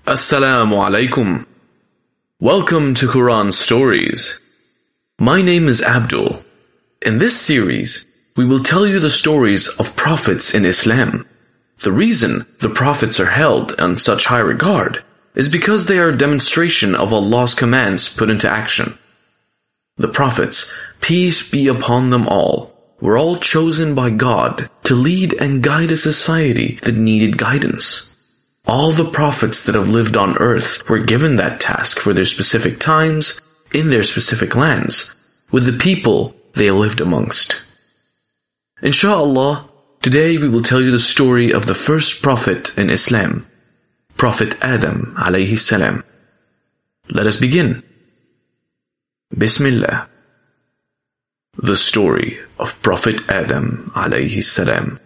Assalamu alaikum. Welcome to Quran Stories. My name is Abdul. In this series, we will tell you the stories of prophets in Islam. The reason the prophets are held in such high regard is because they are a demonstration of Allah's commands put into action. The prophets, peace be upon them all, were all chosen by God to lead and guide a society that needed guidance. All the prophets that have lived on earth were given that task for their specific times, in their specific lands, with the people they lived amongst. Insha'Allah, today we will tell you the story of the first prophet in Islam, Prophet Adam alayhi salam. Let us begin. Bismillah. The story of Prophet Adam alayhi salam.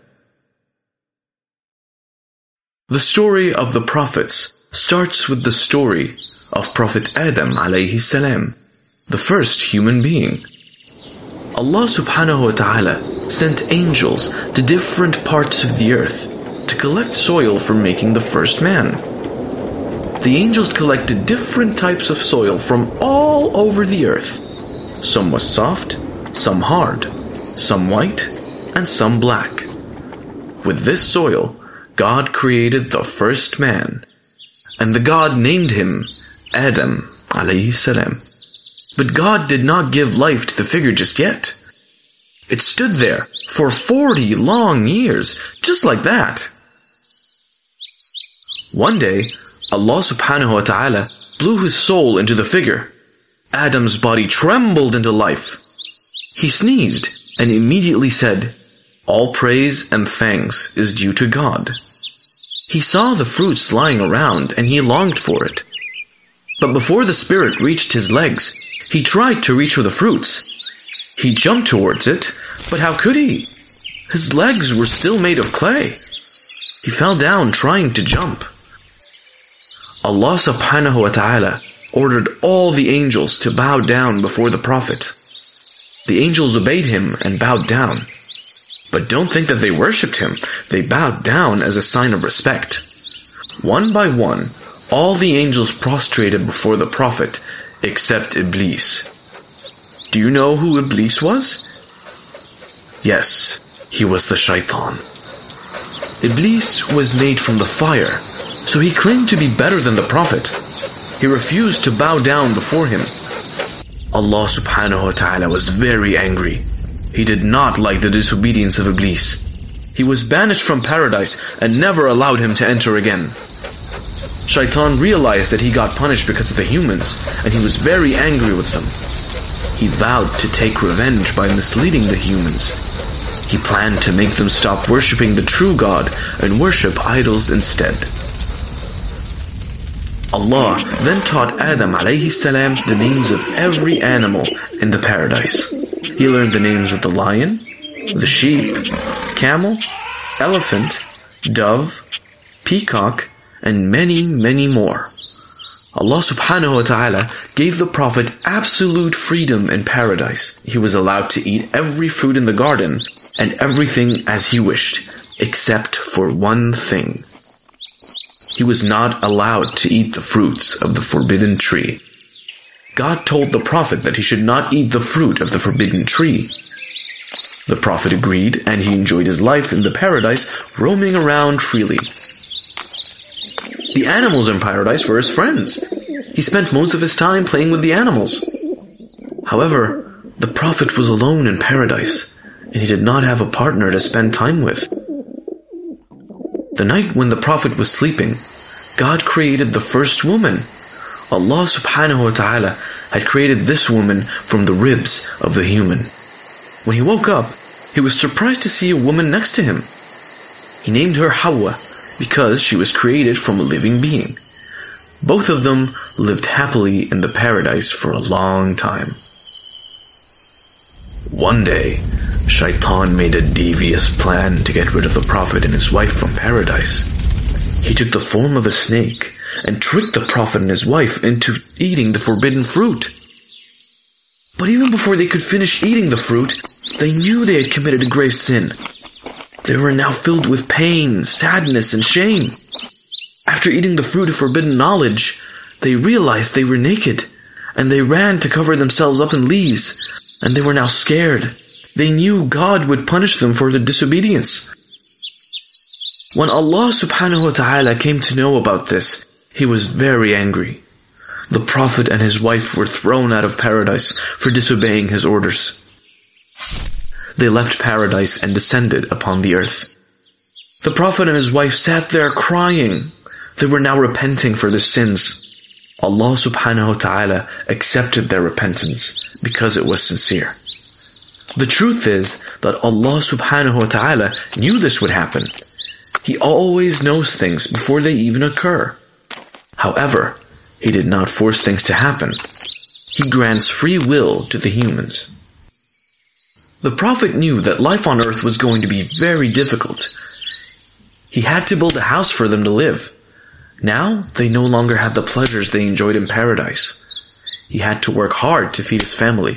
The story of the prophets starts with the story of Prophet Adam alayhi salam, the first human being. Allah subhanahu wa ta'ala sent angels to different parts of the earth to collect soil for making the first man. The angels collected different types of soil from all over the earth. Some was soft, some hard, some white, and some black. With this soil, God created the first man, and the God named him Adam alayhi salam. But God did not give life to the figure just yet. It stood there for 40 long years, just like that. One day, Allah subhanahu wa ta'ala blew his soul into the figure. Adam's body trembled into life. He sneezed and immediately said, "All praise and thanks is due to God." He saw the fruits lying around and he longed for it. But before the spirit reached his legs, he tried to reach for the fruits. He jumped towards it, but how could he? His legs were still made of clay. He fell down trying to jump. Allah subhanahu wa ta'ala ordered all the angels to bow down before the Prophet. The angels obeyed him and bowed down. But don't think that they worshipped him. They bowed down as a sign of respect. One by one, all the angels prostrated before the Prophet, except Iblis. Do you know who Iblis was? Yes, he was the shaitan. Iblis was made from the fire, so he claimed to be better than the Prophet. He refused to bow down before him. Allah subhanahu wa ta'ala was very angry. He did not like the disobedience of Iblis. He was banished from paradise and never allowed him to enter again. Shaitan realized that he got punished because of the humans, and he was very angry with them. He vowed to take revenge by misleading the humans. He planned to make them stop worshipping the true God and worship idols instead. Allah then taught Adam alayhi salam the names of every animal in the paradise. He learned the names of the lion, the sheep, camel, elephant, dove, peacock, and many, many more. Allah subhanahu wa ta'ala gave the Prophet absolute freedom in paradise. He was allowed to eat every fruit in the garden and everything as he wished, except for one thing. He was not allowed to eat the fruits of the forbidden tree. God told the Prophet that he should not eat the fruit of the forbidden tree. The Prophet agreed, and he enjoyed his life in the paradise, roaming around freely. The animals in paradise were his friends. He spent most of his time playing with the animals. However, the Prophet was alone in paradise, and he did not have a partner to spend time with. The night when the Prophet was sleeping, God created the first woman. Allah subhanahu wa ta'ala had created this woman from the ribs of the human. When he woke up, he was surprised to see a woman next to him. He named her Hawa because she was created from a living being. Both of them lived happily in the paradise for a long time. One day, Shaitan made a devious plan to get rid of the Prophet and his wife from paradise. He took the form of a snake and tricked the Prophet and his wife into eating the forbidden fruit. But even before they could finish eating the fruit, they knew they had committed a grave sin. They were now filled with pain, sadness, and shame. After After eating the fruit of forbidden knowledge, they realized they were naked, and they ran to cover themselves up in leaves, and they were now scared. They knew God would punish them for their disobedience. When Allah subhanahu wa ta'ala came to know about this, He was very angry. The Prophet and his wife were thrown out of paradise for disobeying His orders. They left paradise and descended upon the earth. The Prophet and his wife sat there crying. They were now repenting for their sins. Allah subhanahu wa ta'ala accepted their repentance because it was sincere. The truth is that Allah subhanahu wa ta'ala knew this would happen. He always knows things before they even occur. However, He did not force things to happen. He grants free will to the humans. The Prophet knew that life on earth was going to be very difficult. He had to build a house for them to live. Now, they no longer had the pleasures they enjoyed in paradise. He had to work hard to feed his family.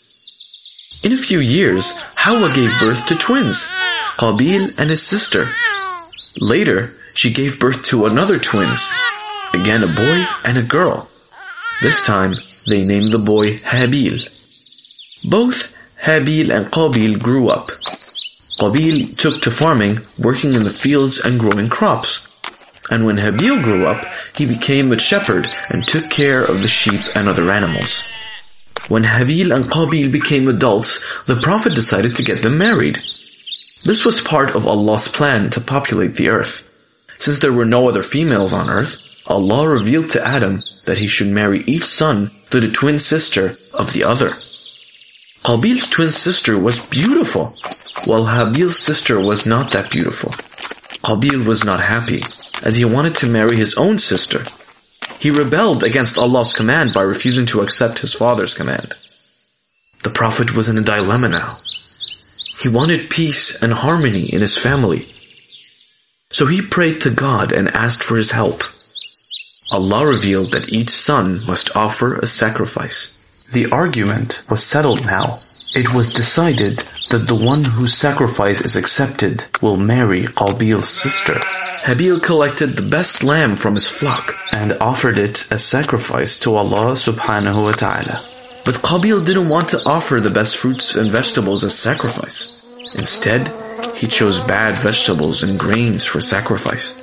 In a few years, Hawa gave birth to twins, Qabil and his sister. Later, she gave birth to another twins, again a boy and a girl. This time, they named the boy Habil. Both Habil and Qabil grew up. Qabil took to farming, working in the fields and growing crops. And when Habil grew up, he became a shepherd and took care of the sheep and other animals. When Habil and Qabil became adults, the Prophet decided to get them married. This was part of Allah's plan to populate the earth. Since there were no other females on earth, Allah revealed to Adam that he should marry each son to the twin sister of the other. Qabil's twin sister was beautiful, while Habil's sister was not that beautiful. Qabil was not happy, as he wanted to marry his own sister. He rebelled against Allah's command by refusing to accept his father's command. The Prophet was in a dilemma now. He wanted peace and harmony in his family. So he prayed to God and asked for His help. Allah revealed that each son must offer a sacrifice. The argument was settled now. It was decided that the one whose sacrifice is accepted will marry Qabil's sister. Habil collected the best lamb from his flock and offered it as sacrifice to Allah subhanahu wa ta'ala. But Qabil didn't want to offer the best fruits and vegetables as sacrifice. Instead, he chose bad vegetables and grains for sacrifice.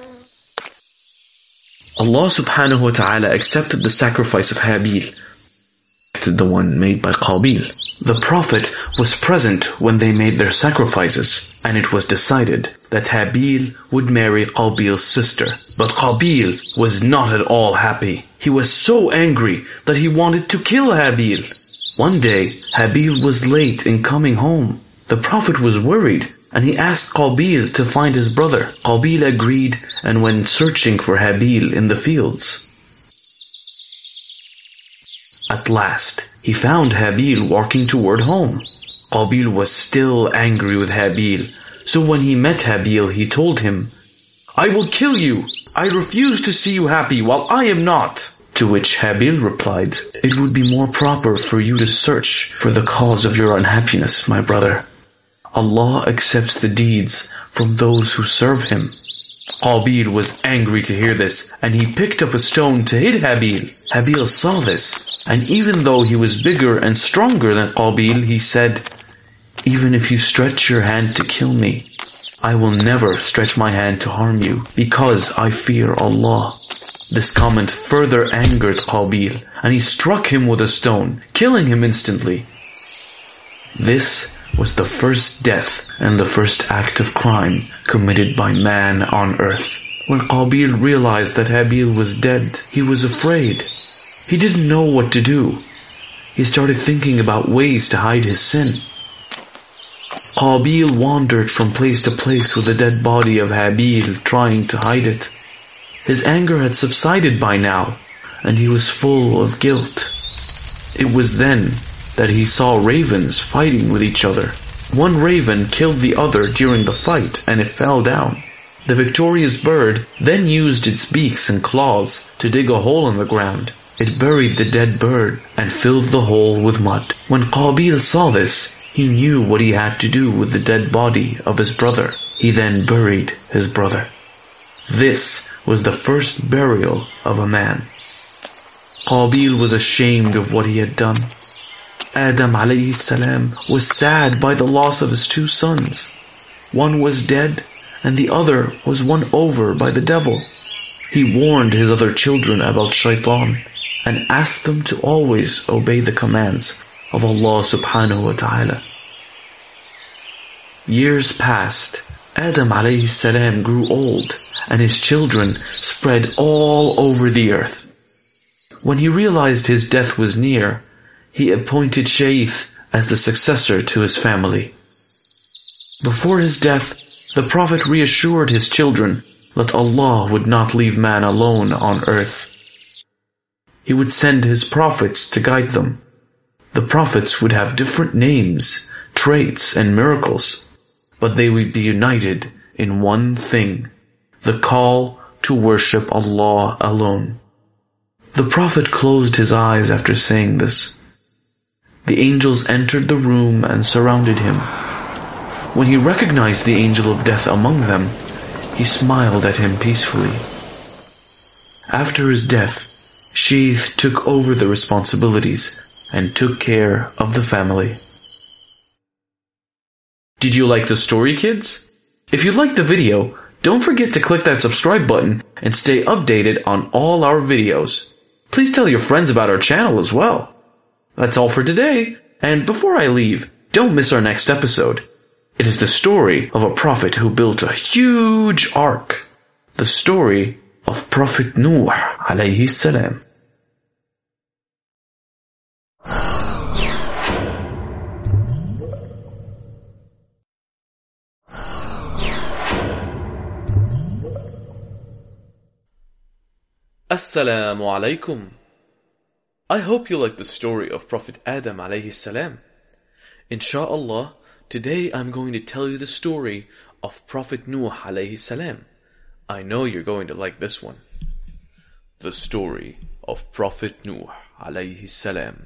Allah subhanahu wa ta'ala accepted the sacrifice of Habil, the one made by Qabil. The Prophet was present when they made their sacrifices, and it was decided that Habil would marry Qabil's sister. But Qabil was not at all happy. He was so angry that he wanted to kill Habil. One day, Habil was late in coming home. The Prophet was worried, and he asked Qabil to find his brother. Qabil agreed and went searching for Habil in the fields. At last, he found Habil walking toward home. Qabil was still angry with Habil, so when he met Habil, he told him, "I will kill you. I refuse to see you happy while I am not." To which Habil replied, "It would be more proper for you to search for the cause of your unhappiness, my brother. Allah accepts the deeds from those who serve Him." Qabil was angry to hear this, and he picked up a stone to hit Habil. Habil saw this, and even though he was bigger and stronger than Qabil, he said, "Even if you stretch your hand to kill me, I will never stretch my hand to harm you, because I fear Allah." This comment further angered Qabil, and he struck him with a stone, killing him instantly. This was the first death and the first act of crime committed by man on earth. When Qabil realized that Habil was dead, he was afraid. He didn't know what to do. He started thinking about ways to hide his sin. Qabil wandered from place to place with the dead body of Habil, trying to hide it. His anger had subsided by now, and he was full of guilt. It was then that he saw ravens fighting with each other. One raven killed the other during the fight, and it fell down. The victorious bird then used its beaks and claws to dig a hole in the ground. It buried the dead bird and filled the hole with mud. When Qabil saw this, he knew what he had to do with the dead body of his brother. He then buried his brother. This was the first burial of a man. Qabil was ashamed of what he had done. Adam alayhi salam was sad by the loss of his two sons. One was dead, and the other was won over by the devil. He warned his other children about shaitan, and asked them to always obey the commands of Allah subhanahu wa ta'ala. Years passed. Adam alayhi salam grew old, and his children spread all over the earth. When he realized his death was near, he appointed Shaykh as the successor to his family. Before his death, the Prophet reassured his children that Allah would not leave man alone on earth. He would send his prophets to guide them. The prophets would have different names, traits, and miracles, but they would be united in one thing, the call to worship Allah alone. The Prophet closed his eyes after saying this. The angels entered the room and surrounded him. When he recognized the angel of death among them, he smiled at him peacefully. After his death, Shaykh took over the responsibilities and took care of the family. Did you like the story, kids? If you liked the video, don't forget to click that subscribe button and stay updated on all our videos. Please tell your friends about our channel as well. That's all for today, and before I leave, don't miss our next episode. It is the story of a prophet who built a huge ark. The story of Prophet Nuh alayhi salam. Assalamu alaikum. I hope you like the story of Prophet Adam alayhi salam. Insha'Allah, today I'm going to tell you the story of Prophet Nuh alayhi salam. I know you're going to like this one. The story of Prophet Nuh alayhi salam.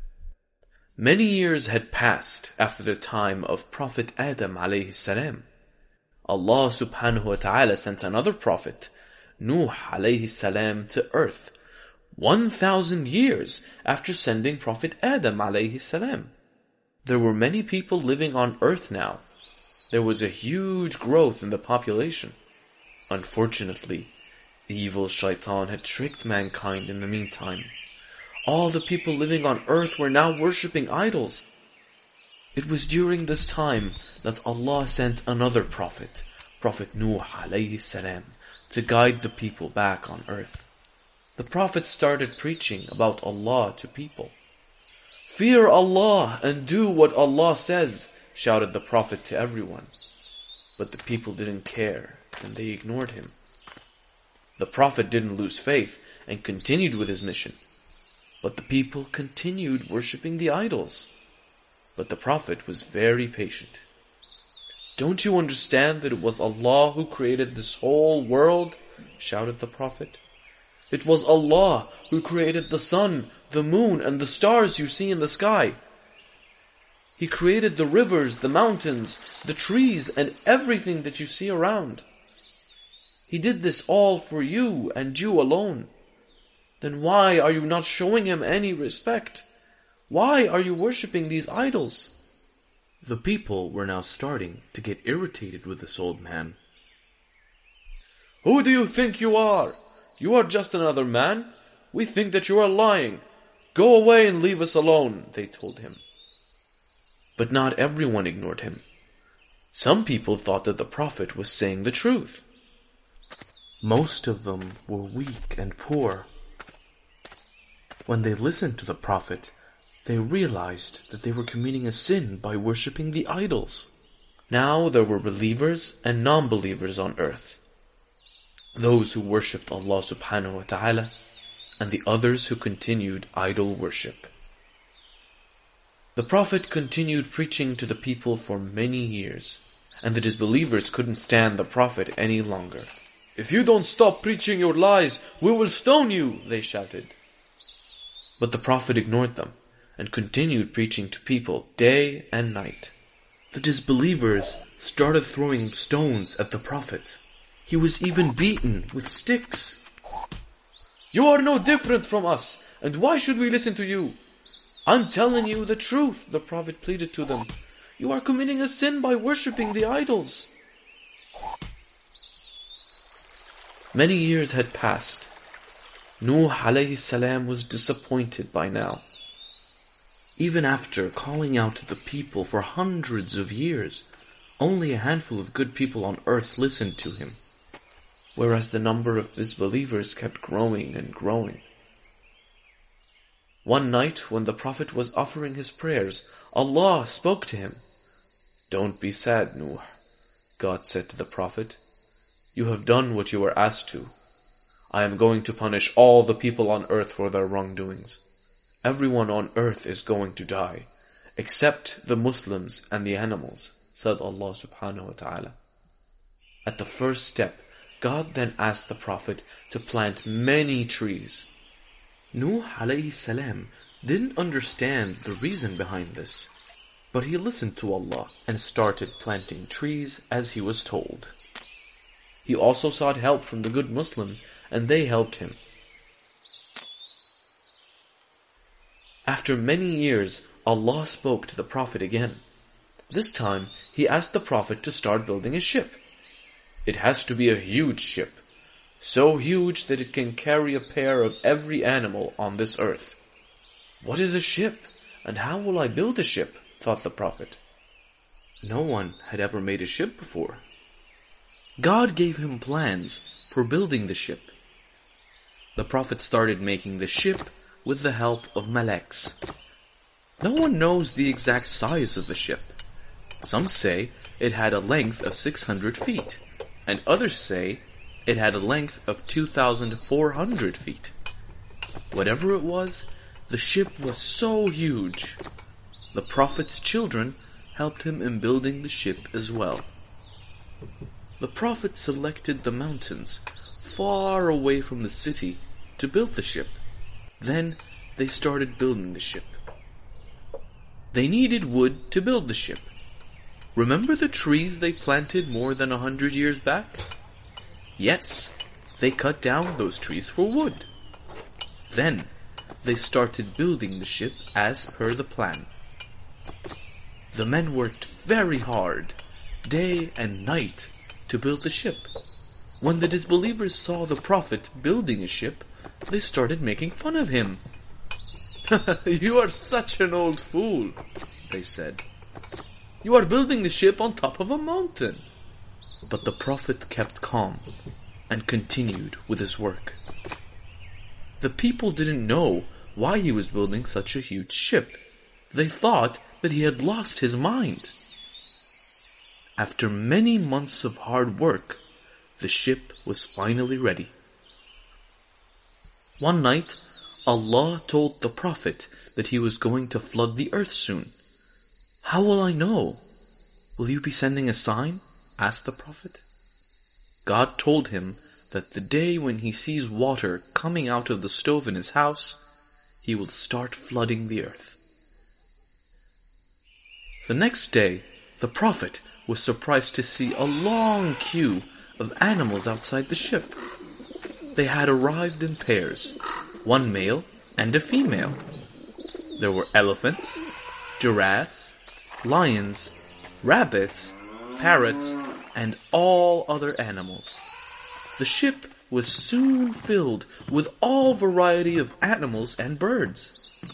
Many years had passed after the time of Prophet Adam alayhi salam. Allah subhanahu wa ta'ala sent another prophet, Nuh alayhi salam, to earth 1,000 years after sending Prophet Adam alayhi salam. There were many people living on earth now. There was a huge growth in the population. Unfortunately, evil shaitan had tricked mankind in the meantime. All the people living on earth were now worshipping idols. It was during this time that Allah sent another prophet, Prophet Nuh alayhi salam, to guide the people back on earth. The Prophet started preaching about Allah to people. "Fear Allah and do what Allah says," shouted the Prophet to everyone. But the people didn't care, and they ignored him. The Prophet didn't lose faith and continued with his mission. But the people continued worshipping the idols. But the Prophet was very patient. "Don't you understand that it was Allah who created this whole world?" shouted the Prophet. "It was Allah who created the sun, the moon, and the stars you see in the sky. He created the rivers, the mountains, the trees, and everything that you see around. He did this all for you and you alone. Then why are you not showing Him any respect? Why are you worshipping these idols?" The people were now starting to get irritated with this old man. "Who do you think you are? You are just another man. We think that you are lying. Go away and leave us alone," they told him. But not everyone ignored him. Some people thought that the Prophet was saying the truth. Most of them were weak and poor. When they listened to the Prophet, they realized that they were committing a sin by worshipping the idols. Now there were believers and non-believers on earth. Those who worshipped Allah subhanahu wa ta'ala, and the others who continued idol worship. The Prophet continued preaching to the people for many years, and the disbelievers couldn't stand the Prophet any longer. "If you don't stop preaching your lies, we will stone you," they shouted. But the Prophet ignored them and continued preaching to people day and night. The disbelievers started throwing stones at the Prophet. He was even beaten with sticks. "You are no different from us, and why should we listen to you? I'm telling you the truth," the Prophet pleaded to them. "You are committing a sin by worshipping the idols." Many years had passed. Nuh alayhi salam was disappointed by now. Even after calling out to the people for hundreds of years, only a handful of good people on earth listened to him, whereas the number of disbelievers kept growing and growing. One night, when the Prophet was offering his prayers, Allah spoke to him. "Don't be sad, Nuh," God said to the Prophet. "You have done what you were asked to. I am going to punish all the people on earth for their wrongdoings. Everyone on earth is going to die, except the Muslims and the animals," said Allah subhanahu wa ta'ala. At the first step, God then asked the Prophet to plant many trees. Nuh alayhi salam didn't understand the reason behind this, but he listened to Allah and started planting trees as he was told. He also sought help from the good Muslims, and they helped him. After many years, Allah spoke to the Prophet again. This time, He asked the Prophet to start building a ship. It has to be a huge ship, so huge that it can carry a pair of every animal on this earth. "What is a ship, and how will I build a ship?" thought the Prophet. No one had ever made a ship before. God gave him plans for building the ship. The Prophet started making the ship with the help of malaks. No one knows the exact size of the ship. Some say it had a length of 600 feet, and others say it had a length of 2,400 feet. Whatever it was, the ship was so huge. The Prophet's children helped him in building the ship as well. The Prophet selected the mountains far away from the city to build the ship. Then they started building the ship. They needed wood to build the ship. Remember the trees they planted more than 100 years back? Yes, they cut down those trees for wood. Then they started building the ship as per the plan. The men worked very hard, day and night, to build the ship. When the disbelievers saw the Prophet building a ship, they started making fun of him. "You are such an old fool," they said. "You are building the ship on top of a mountain." But the Prophet kept calm and continued with his work. The people didn't know why he was building such a huge ship. They thought that he had lost his mind. After many months of hard work, the ship was finally ready. One night, Allah told the Prophet that he was going to flood the earth soon. "How will I know? Will you be sending a sign?" asked the Prophet. God told him that the day when he sees water coming out of the stove in his house, he will start flooding the earth. The next day, the Prophet was surprised to see a long queue of animals outside the ship. They had arrived in pairs, one male and a female. There were elephants, giraffes, lions, rabbits, parrots, and all other animals. The ship was soon filled with all variety of animals and birds.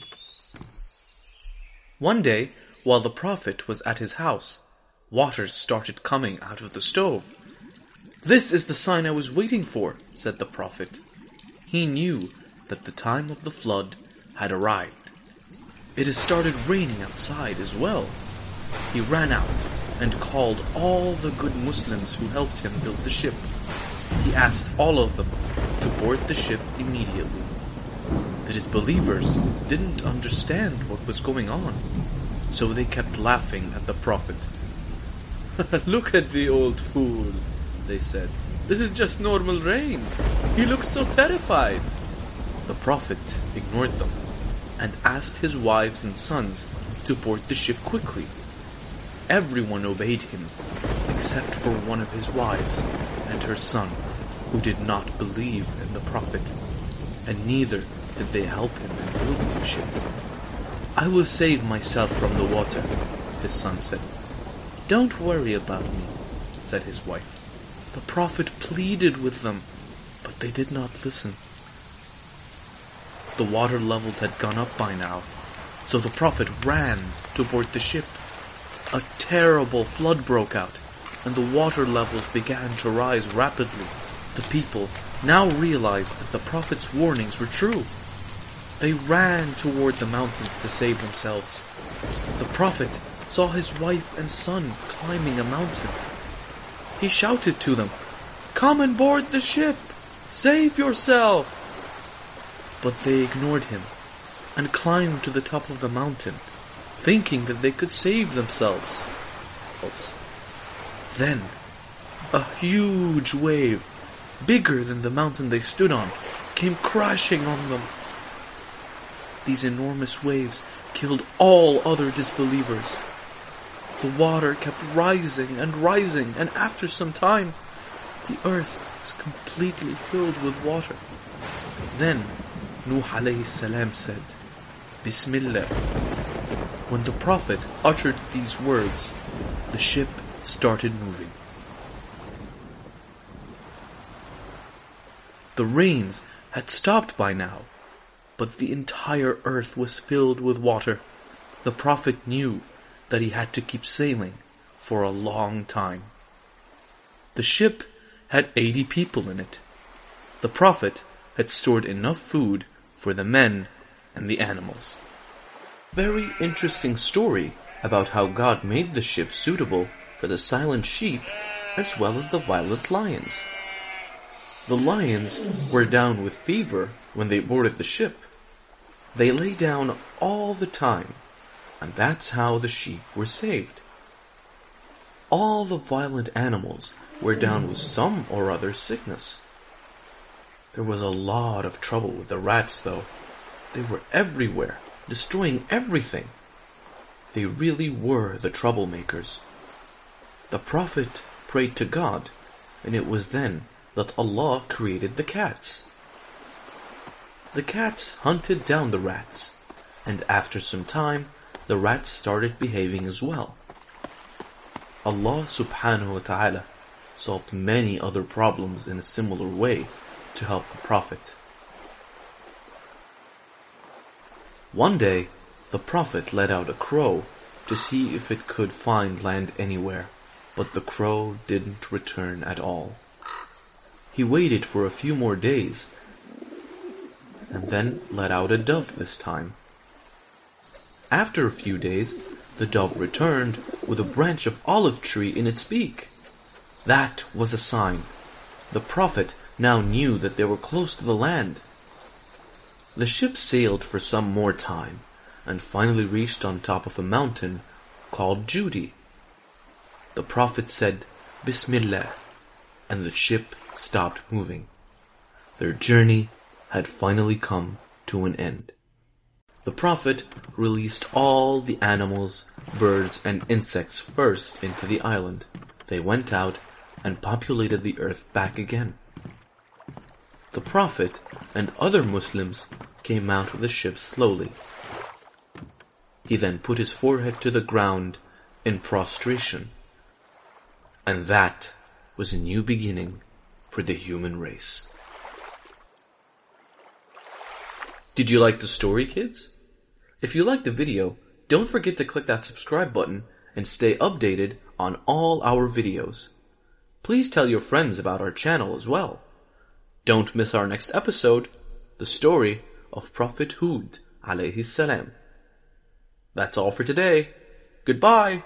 One day, while the Prophet was at his house, water started coming out of the stove. "This is the sign I was waiting for," said the Prophet. He knew that the time of the flood had arrived. It had started raining outside as well. He ran out and called all the good Muslims who helped him build the ship. He asked all of them to board the ship immediately. The disbelievers didn't understand what was going on, so they kept laughing at the Prophet. "Look at the old fool," they said. "This is just normal rain. He looks so terrified." The Prophet ignored them and asked his wives and sons to board the ship quickly. Everyone obeyed him, except for one of his wives, and her son, who did not believe in the Prophet, and neither did they help him in building the ship. "I will save myself from the water," his son said. "Don't worry about me," said his wife. The Prophet pleaded with them, but they did not listen. The water levels had gone up by now, so the Prophet ran to board the ship. A terrible flood broke out, and the water levels began to rise rapidly. The people now realized that the Prophet's warnings were true. They ran toward the mountains to save themselves. The Prophet saw his wife and son climbing a mountain. He shouted to them, "Come and board the ship! Save yourself!" But they ignored him and climbed to the top of the mountain, thinking that they could save themselves. Then, a huge wave, bigger than the mountain they stood on, came crashing on them. These enormous waves killed all other disbelievers. The water kept rising and rising, and after some time, the earth was completely filled with water. Then, Nuh alayhi salam said, "Bismillah." When the Prophet uttered these words, the ship started moving. The rains had stopped by now, but the entire earth was filled with water. The Prophet knew that he had to keep sailing for a long time. The ship had 80 people in it. The Prophet had stored enough food for the men and the animals. Very interesting story about how God made the ship suitable for the silent sheep as well as the violent lions. The lions were down with fever when they boarded the ship. They lay down all the time, and that's how the sheep were saved. All the violent animals were down with some or other sickness. There was a lot of trouble with the rats, though. They were everywhere, destroying everything. They really were the troublemakers. The Prophet prayed to God, and it was then that Allah created the cats. The cats hunted down the rats, and after some time, the rats started behaving as well. Allah subhanahu wa ta'ala solved many other problems in a similar way to help the Prophet. One day, the Prophet let out a crow to see if it could find land anywhere, but the crow didn't return at all. He waited for a few more days, and then let out a dove this time. After a few days, the dove returned with a branch of olive tree in its beak. That was a sign. The Prophet now knew that they were close to the land. The ship sailed for some more time, and finally reached on top of a mountain called Judi. The Prophet said, "Bismillah," and the ship stopped moving. Their journey had finally come to an end. The Prophet released all the animals, birds, and insects first into the island. They went out and populated the earth back again. The Prophet and other Muslims came out of the ship slowly. He then put his forehead to the ground in prostration. And that was a new beginning for the human race. Did you like the story, kids? If you liked the video, don't forget to click that subscribe button and stay updated on all our videos. Please tell your friends about our channel as well. Don't miss our next episode, the story of Prophet Hud alayhi salam. That's all for today. Goodbye.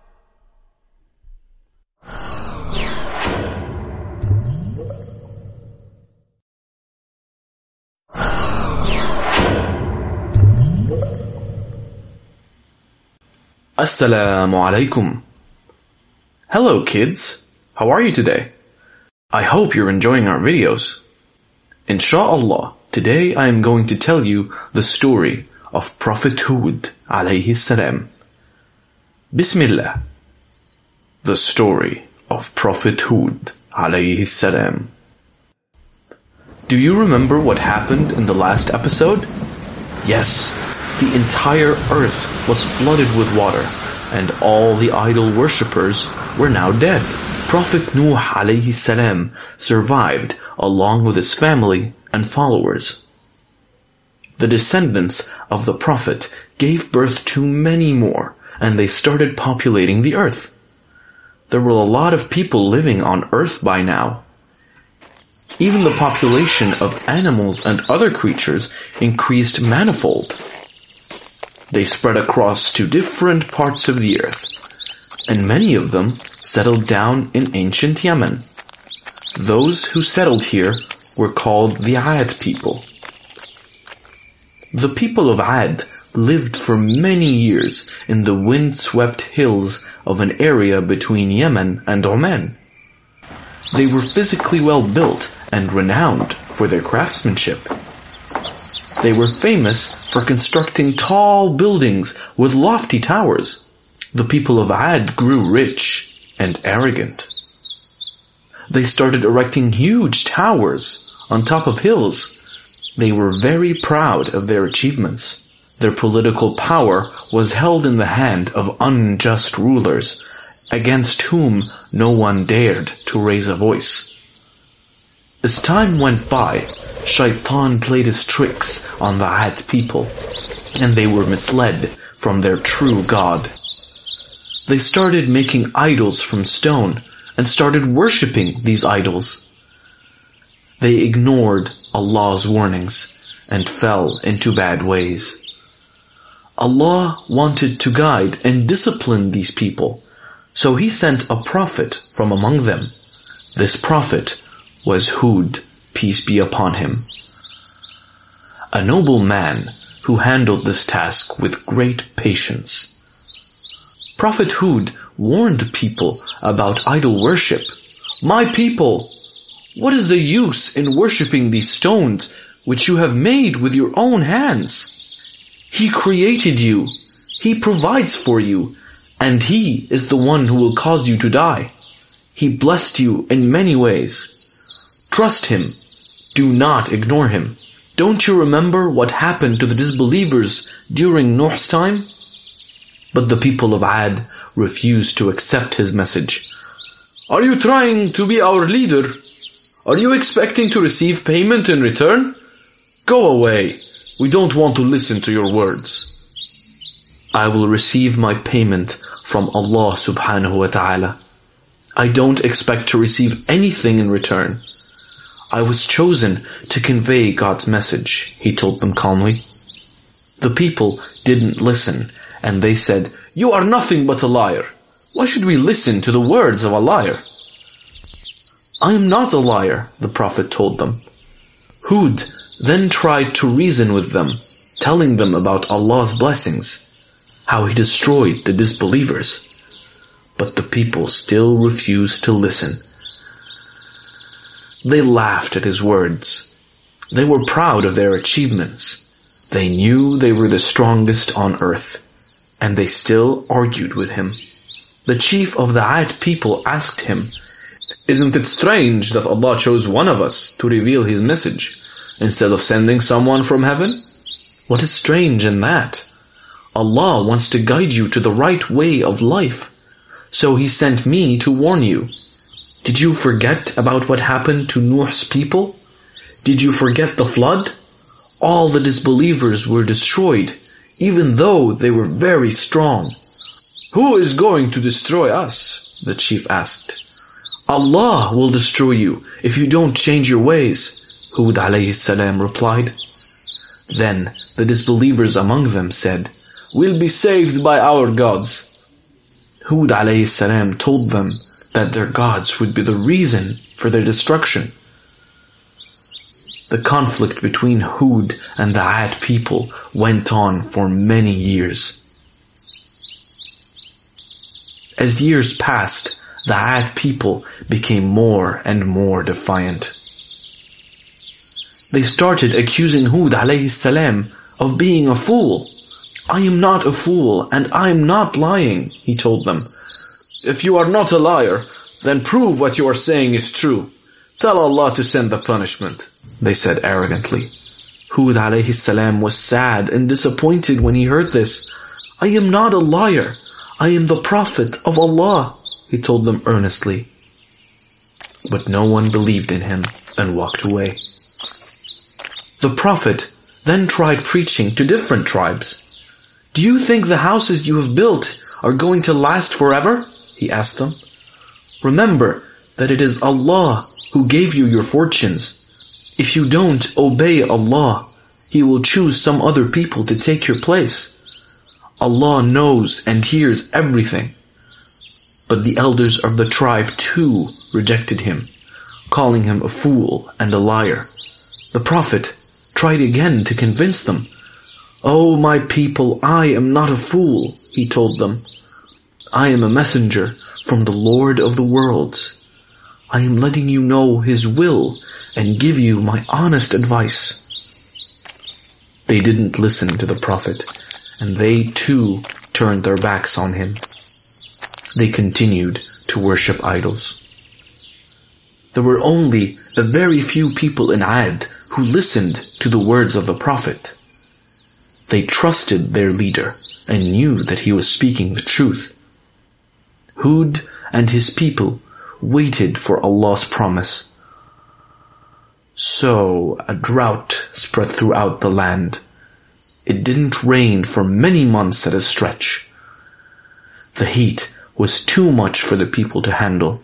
Assalamu alaikum. Hello kids, how are you today? I hope you're enjoying our videos. Insha'Allah, today I am going to tell you the story of Prophet Hud alayhi salam. Bismillah. The story of Prophet Hud alayhi salam. Do you remember what happened in the last episode? Yes, the entire earth was flooded with water, and all the idol worshippers were now dead. Prophet Nuh alayhi salam survived along with his family and followers. The descendants of the Prophet gave birth to many more, and they started populating the earth. There were a lot of people living on earth by now. Even the population of animals and other creatures increased manifold. They spread across to different parts of the earth, and many of them settled down in ancient Yemen. Those who settled here were called the Ad people. The people of Ad lived for many years in the wind-swept hills of an area between Yemen and Oman. They were physically well built and renowned for their craftsmanship. They were famous for constructing tall buildings with lofty towers. The people of Ad grew rich and arrogant. They started erecting huge towers on top of hills. They were very proud of their achievements. Their political power was held in the hand of unjust rulers, against whom no one dared to raise a voice. As time went by, Shaitan played his tricks on the Ad people, and they were misled from their true God. They started making idols from stone and started worshipping these idols. They ignored Allah's warnings and fell into bad ways. Allah wanted to guide and discipline these people, so He sent a prophet from among them. This prophet was Hud, peace be upon him. A noble man who handled this task with great patience. Prophet Hud warned people about idol worship. My people, what is the use in worshipping these stones which you have made with your own hands? He created you, He provides for you, and He is the one who will cause you to die. He blessed you in many ways. Trust Him. Do not ignore Him. Don't you remember what happened to the disbelievers during Nuh's time? But the people of Ad refused to accept his message. Are you trying to be our leader? Are you expecting to receive payment in return? Go away. We don't want to listen to your words. I will receive my payment from Allah subhanahu wa ta'ala. I don't expect to receive anything in return. I was chosen to convey God's message, he told them calmly. The people didn't listen, and they said, You are nothing but a liar. Why should we listen to the words of a liar? I am not a liar, the Prophet told them. Hud then tried to reason with them, telling them about Allah's blessings, how He destroyed the disbelievers. But the people still refused to listen. They laughed at his words. They were proud of their achievements. They knew they were the strongest on earth, and they still argued with him. The chief of the Ad people asked him, Isn't it strange that Allah chose one of us to reveal His message, instead of sending someone from heaven? What is strange in that? Allah wants to guide you to the right way of life, so He sent me to warn you. Did you forget about what happened to Nuh's people? Did you forget the flood? All the disbelievers were destroyed, even though they were very strong. Who is going to destroy us? The chief asked. Allah will destroy you if you don't change your ways, Hud alayhi salam replied. Then the disbelievers among them said, We'll be saved by our gods. Hud alayhi salam told them that their gods would be the reason for their destruction. The conflict between Hud and the Ad people went on for many years. As years passed, the Ad people became more and more defiant. They started accusing Hud alayhi salam of being a fool. I am not a fool and I am not lying, he told them. If you are not a liar, Then prove what you are saying is true. Tell Allah to send the punishment, they said arrogantly. Hud alayhi salam was sad and disappointed when he heard this. I am not a liar. I am the Prophet of Allah, he told them earnestly. But no one believed in him and walked away. The Prophet then tried preaching to different tribes. Do you think the houses you have built are going to last forever? He asked them. Remember that it is Allah who gave you your fortunes. If you don't obey Allah, He will choose some other people to take your place. Allah knows and hears everything. But the elders of the tribe too rejected him, calling him a fool and a liar. The Prophet tried again to convince them. "O my people, I am not a fool," he told them. "I am a messenger from the Lord of the worlds. I am letting you know His will and give you my honest advice." They didn't listen to the Prophet, and they too turned their backs on him. They continued to worship idols. There were only a very few people in Ad who listened to the words of the Prophet. They trusted their leader and knew that he was speaking the truth. Hud and his people waited for Allah's promise. So a drought spread throughout the land. It didn't rain for many months at a stretch. The heat was too much for the people to handle.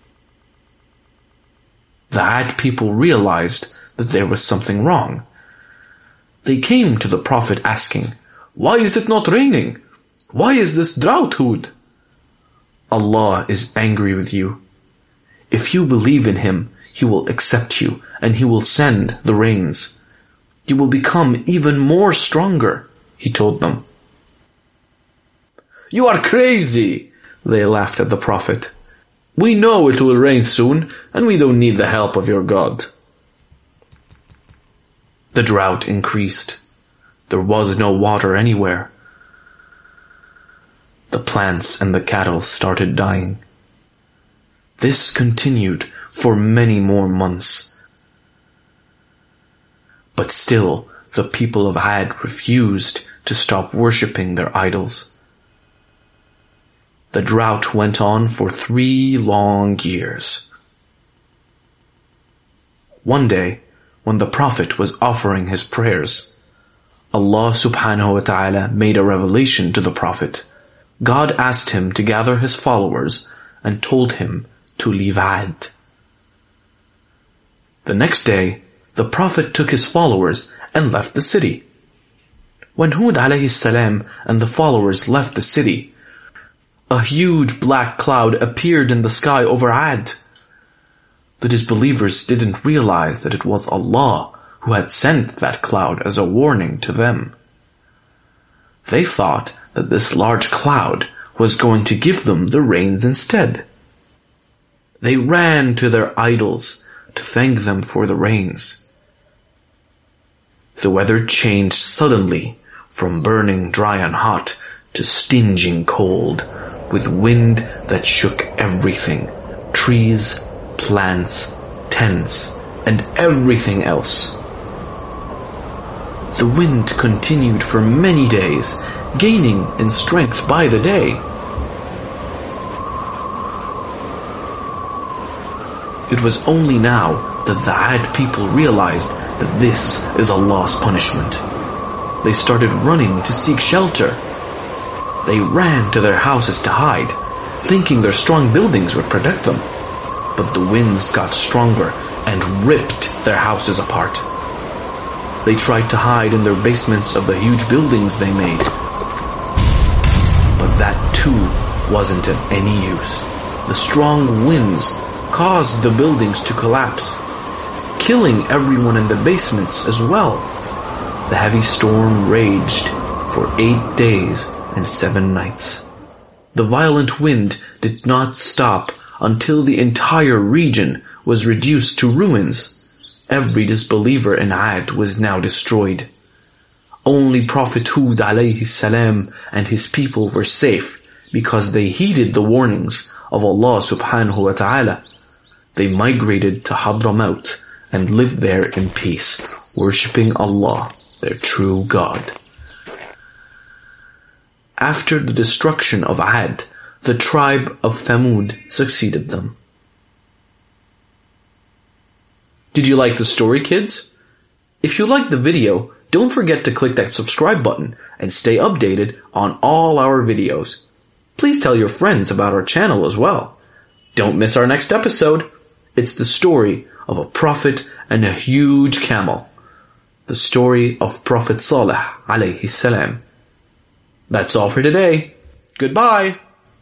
The Ad people realized that there was something wrong. They came to the Prophet asking, "Why is it not raining? Why is this drought, Hud?" Allah is angry with you. If you believe in Him, He will accept you and He will send the rains. You will become even more stronger, He told them. "You are crazy," they laughed at the Prophet. "We know it will rain soon, and we don't need the help of your God." The drought increased. There was no water anywhere. The plants and the cattle started dying. This continued for many more months. But still, the people of Ad refused to stop worshipping their idols. The drought went on for 3 long years. One day, when the Prophet was offering his prayers, Allah subhanahu wa ta'ala made a revelation to the Prophet. God asked him to gather his followers and told him to leave Ad. The next day, the Prophet took his followers and left the city. When Hud alayhi salam and the followers left the city, a huge black cloud appeared in the sky over Ad. The disbelievers didn't realize that it was Allah who had sent that cloud as a warning to them. They thought that this large cloud was going to give them the rains instead. They ran to their idols to thank them for the rains. The weather changed suddenly from burning dry and hot to stinging cold, with wind that shook everything, trees, plants, tents, and everything else. The wind continued for many days, gaining in strength by the day. It was only now that the Ad people realized that this is Allah's punishment. They started running to seek shelter. They ran to their houses to hide, thinking their strong buildings would protect them. But the winds got stronger and ripped their houses apart. They tried to hide in their basements of the huge buildings they made. But that too wasn't of any use. The strong winds caused the buildings to collapse, killing everyone in the basements as well. The heavy storm raged for 8 days and 7 nights. The violent wind did not stop until the entire region was reduced to ruins. Every disbeliever in Ad was now destroyed. Only Prophet Hud alayhi salam and his people were safe because they heeded the warnings of Allah subhanahu wa ta'ala. They migrated to Hadramaut and lived there in peace, worshipping Allah, their true God. After the destruction of Ad, the tribe of Thamud succeeded them. Did you like the story, kids? If you liked the video, don't forget to click that subscribe button and stay updated on all our videos. Please tell your friends about our channel as well. Don't miss our next episode. It's the story of a prophet and a huge camel. The story of Prophet Salih alayhi salam. That's all for today. Goodbye.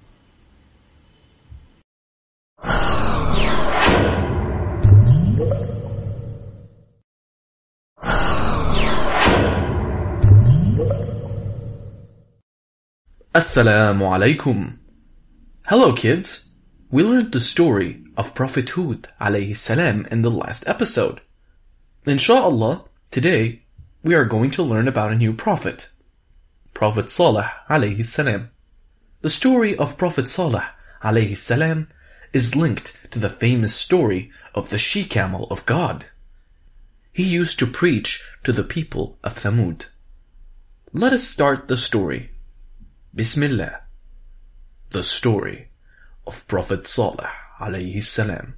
Assalamu alaikum. Hello kids. We learned the story of Prophet Hud alayhi salam in the last episode. Insha'Allah, today we are going to learn about a new prophet, Prophet Salih alayhi salam. The story of Prophet Salih alayhi salam is linked to the famous story of the she-camel of God. He used to preach to the people of Thamud. Let us start the story. Bismillah. The story of Prophet Salih alayhi salam.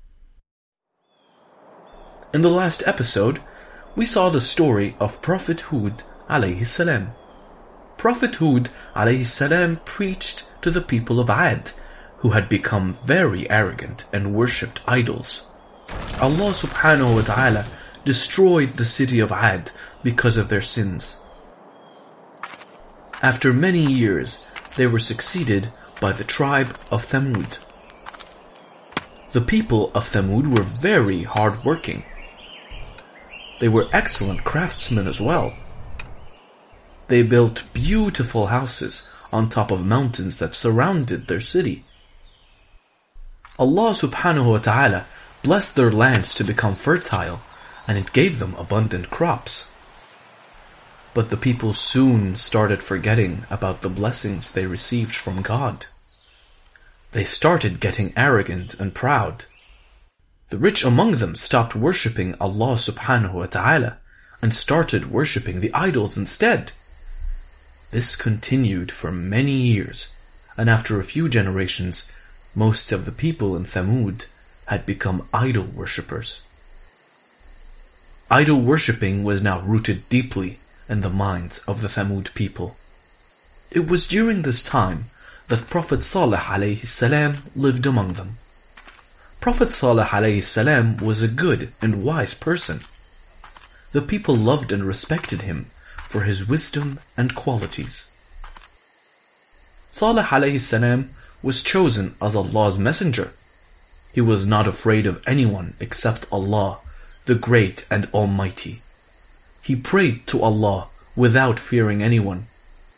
In the last episode, we saw the story of Prophet Hud alayhi salam. Prophet Hud alayhi salam preached to the people of Ad, who had become very arrogant and worshipped idols. Allah subhanahu wa ta'ala destroyed the city of Ad because of their sins. After many years, they were succeeded by the tribe of Thamud. The people of Thamud were very hard-working. They were excellent craftsmen as well. They built beautiful houses on top of mountains that surrounded their city. Allah subhanahu wa ta'ala blessed their lands to become fertile, and it gave them abundant crops. But the people soon started forgetting about the blessings they received from God. They started getting arrogant and proud. The rich among them stopped worshipping Allah subhanahu wa ta'ala and started worshipping the idols instead. This continued for many years, and after a few generations, most of the people in Thamud had become idol worshippers. Idol worshipping was now rooted deeply in the minds of the Thamud people. It was during this time that Prophet Salih alayhi salam lived among them. Prophet Salih alayhi salam was a good and wise person. The people loved and respected him for his wisdom and qualities. Salih alayhi salam was chosen as Allah's messenger. He was not afraid of anyone except Allah, the Great and Almighty. He prayed to Allah without fearing anyone.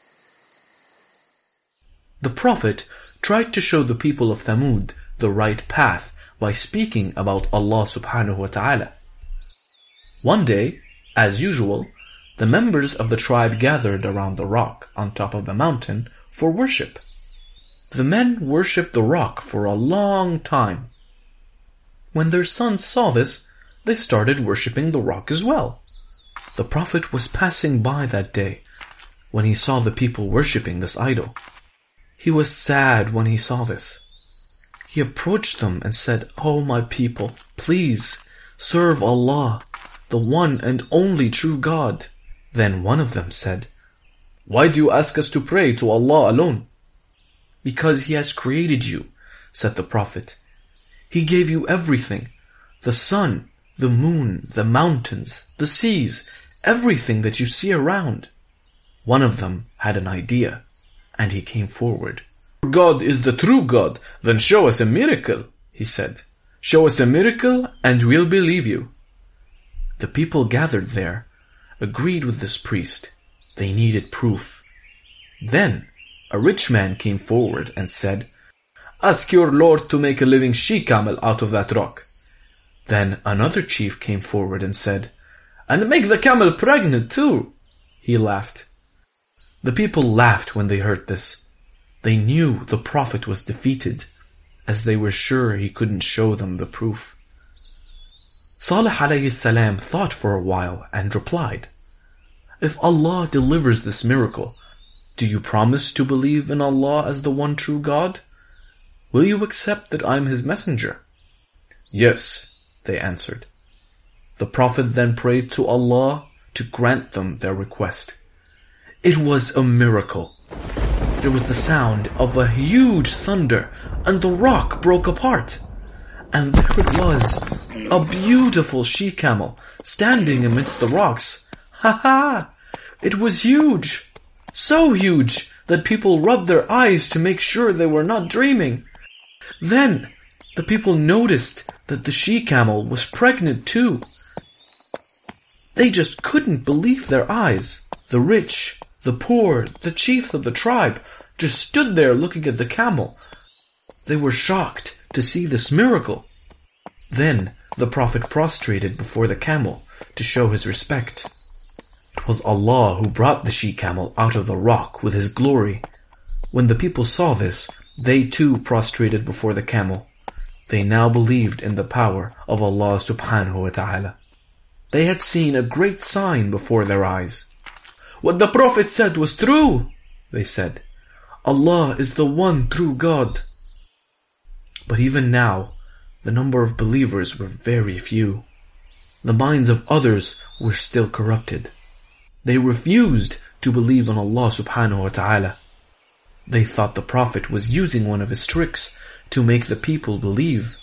The Prophet tried to show the people of Thamud the right path by speaking about Allah subhanahu wa ta'ala. One day, as usual, the members of the tribe gathered around the rock on top of the mountain for worship. The men worshipped the rock for a long time. When their sons saw this, they started worshipping the rock as well. The Prophet was passing by that day when he saw the people worshipping this idol. He was sad when he saw this. He approached them and said, "Oh my people, please serve Allah, the one and only true God." Then one of them said, "Why do you ask us to pray to Allah alone?" "Because He has created you," said the Prophet. "He gave you everything, the sun, the moon, the mountains, the seas, everything that you see around." One of them had an idea, and he came forward. "God is the true God, then show us a miracle," he said. "Show us a miracle and we'll believe you." The people gathered there agreed with this priest. They needed proof. Then a rich man came forward and said, "Ask your Lord to make a living she-camel out of that rock." Then another chief came forward and said, "And make the camel pregnant too." He laughed. The people laughed when they heard this. They knew the Prophet was defeated. as they were sure he couldn't show them the proof. Salih alayhi salam thought for a while and replied, "If Allah delivers this miracle, do you promise to believe in Allah as the one true God? Will you accept that I am His messenger?" "Yes," they answered. The Prophet then prayed to Allah to grant them their request. It was a miracle. There was the sound of a huge thunder, and the rock broke apart. And there it was, a beautiful she-camel, standing amidst the rocks. Ha ha! It was huge! So huge that people rubbed their eyes to make sure they were not dreaming. Then, the people noticed that the she-camel was pregnant too. They just couldn't believe their eyes. The rich, the poor, the chiefs of the tribe just stood there looking at the camel. They were shocked to see this miracle. Then the Prophet prostrated before the camel to show his respect. It was Allah who brought the she-camel out of the rock with His glory. When the people saw this, they too prostrated before the camel. They now believed in the power of Allah subhanahu wa ta'ala. They had seen a great sign before their eyes. "What the Prophet said was true," they said. "Allah is the one true God." But even now, the number of believers were very few. The minds of others were still corrupted. They refused to believe in Allah subhanahu wa ta'ala. They thought the Prophet was using one of his tricks to make the people believe.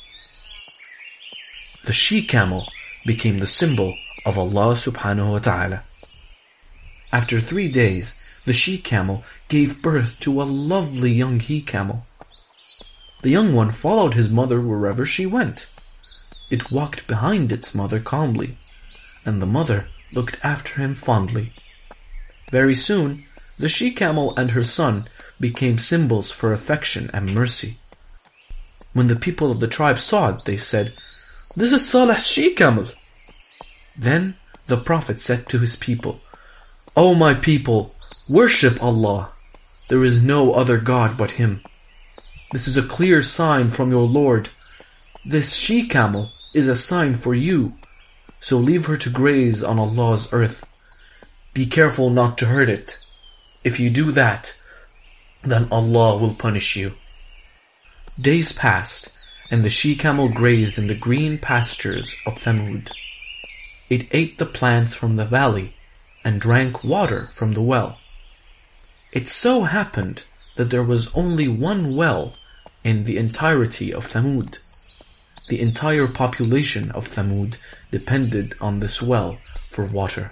The she-camel became the symbol of Allah subhanahu wa ta'ala. After 3 days, the she-camel gave birth to a lovely young he-camel. The young one followed his mother wherever she went. It walked behind its mother calmly, and the mother looked after him fondly. Very soon, the she-camel and her son became symbols for affection and mercy. When the people of the tribe saw it, they said, "This is Salih's she-camel." Then the Prophet said to his people, "O my people, worship Allah. There is no other God but Him. This is a clear sign from your Lord. This she-camel is a sign for you, so leave her to graze on Allah's earth. Be careful not to hurt it. If you do that, then Allah will punish you." Days passed, and the she-camel grazed in the green pastures of Thamud. It ate the plants from the valley and drank water from the well. It so happened that there was only one well in the entirety of Thamud. The entire population of Thamud depended on this well for water.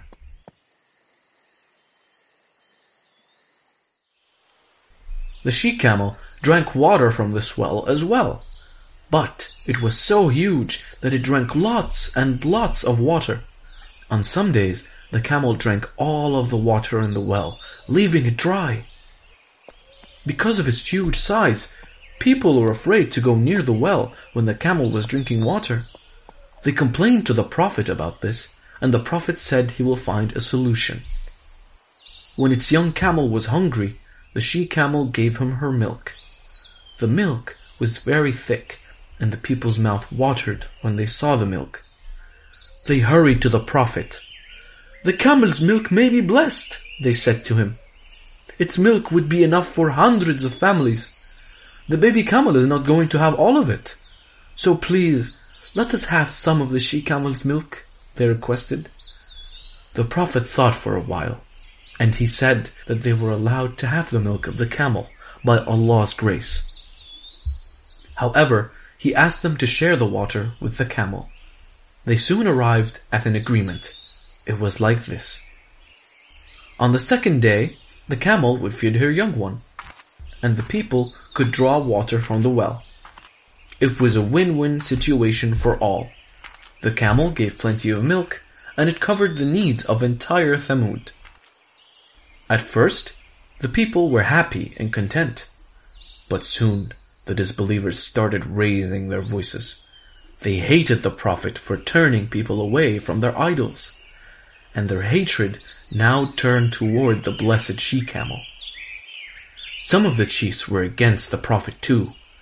The she-camel drank water from this well as well, but it was so huge that it drank lots and lots of water. On some days, the camel drank all of the water in the well, leaving it dry. Because of its huge size, people were afraid to go near the well when the camel was drinking water. They complained to the Prophet about this, and the Prophet said he will find a solution. When its young camel was hungry, the she-camel gave him her milk. The milk was very thick, and the people's mouth watered when they saw the milk. They hurried to the Prophet. "The camel's milk may be blessed," they said to him. "Its milk would be enough for hundreds of families. The baby camel is not going to have all of it. So please, let us have some of the she-camel's milk," they requested. The Prophet thought for a while, and he said that they were allowed to have the milk of the camel by Allah's grace. However, he asked them to share the water with the camel. They soon arrived at an agreement. It was like this. On the second day, the camel would feed her young one, and the people could draw water from the well. It was a win-win situation for all. The camel gave plenty of milk, and it covered the needs of entire Thamud. At first, the people were happy and content, but soon the disbelievers started raising their voices. They hated the Prophet for turning people away from their idols, and their hatred now turned toward the blessed she-camel. Some of the chiefs were against the Prophet too.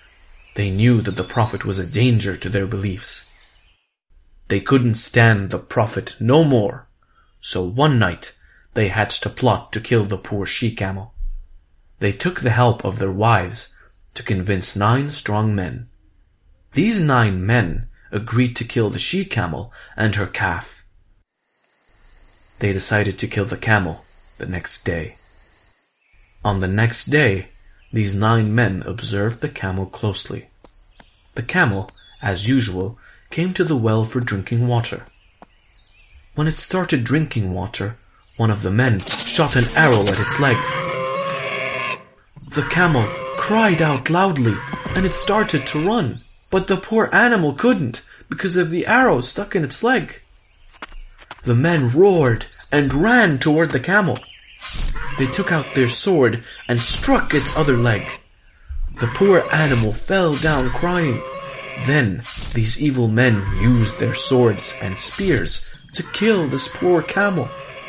They knew that the Prophet was a danger to their beliefs. They couldn't stand the Prophet no more, so one night they hatched a plot to kill the poor she-camel. They took the help of their wives to convince 9 strong men. These 9 men agreed to kill the she-camel and her calf. They decided to kill the camel the next day. On the next day, these 9 men observed the camel closely. The camel, as usual, came to the well for drinking water. When it started drinking water, one of the men shot an arrow at its leg. The camel cried out loudly and it started to run, but the poor animal couldn't because of the arrow stuck in its leg. The men roared and ran toward the camel. They took out their sword and struck its other leg. The poor animal fell down crying. Then these evil men used their swords and spears to kill this poor camel.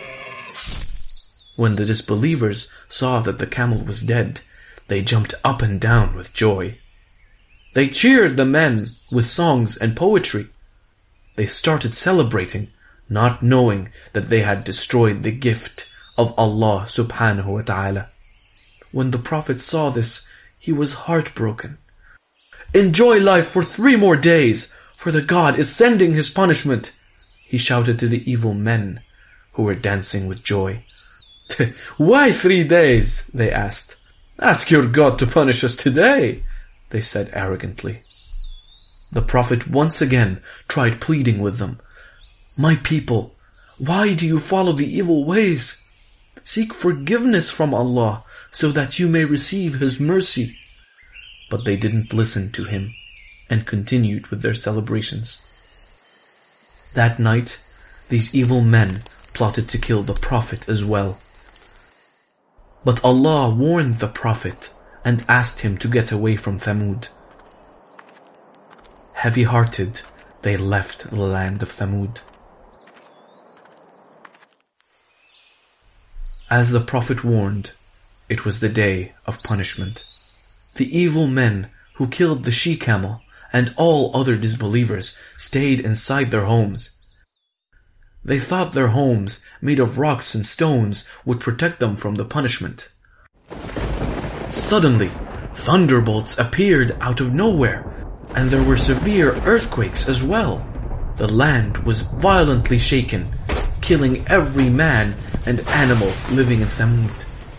When the disbelievers saw that the camel was dead, they jumped up and down with joy. They cheered the men with songs and poetry. They started celebrating, not knowing that they had destroyed the gift of Allah subhanahu wa ta'ala. When the Prophet saw this, he was heartbroken. "Enjoy life for 3 more days, for the God is sending his punishment," he shouted to the evil men who were dancing with joy. "Why 3 days?" they asked. "Ask your God to punish us today," they said arrogantly. The Prophet once again tried pleading with them. "My people, why do you follow the evil ways? Seek forgiveness from Allah so that you may receive His mercy." But they didn't listen to him and continued with their celebrations. That night, these evil men plotted to kill the Prophet as well. But Allah warned the Prophet and asked him to get away from Thamud. Heavy-hearted, they left the land of Thamud. As the Prophet warned, it was the day of punishment. The evil men who killed the she-camel and all other disbelievers stayed inside their homes. They thought their homes, made of rocks and stones, would protect them from the punishment. Suddenly, thunderbolts appeared out of nowhere, and there were severe earthquakes as well. The land was violently shaken, killing every man and animal living in Thamud.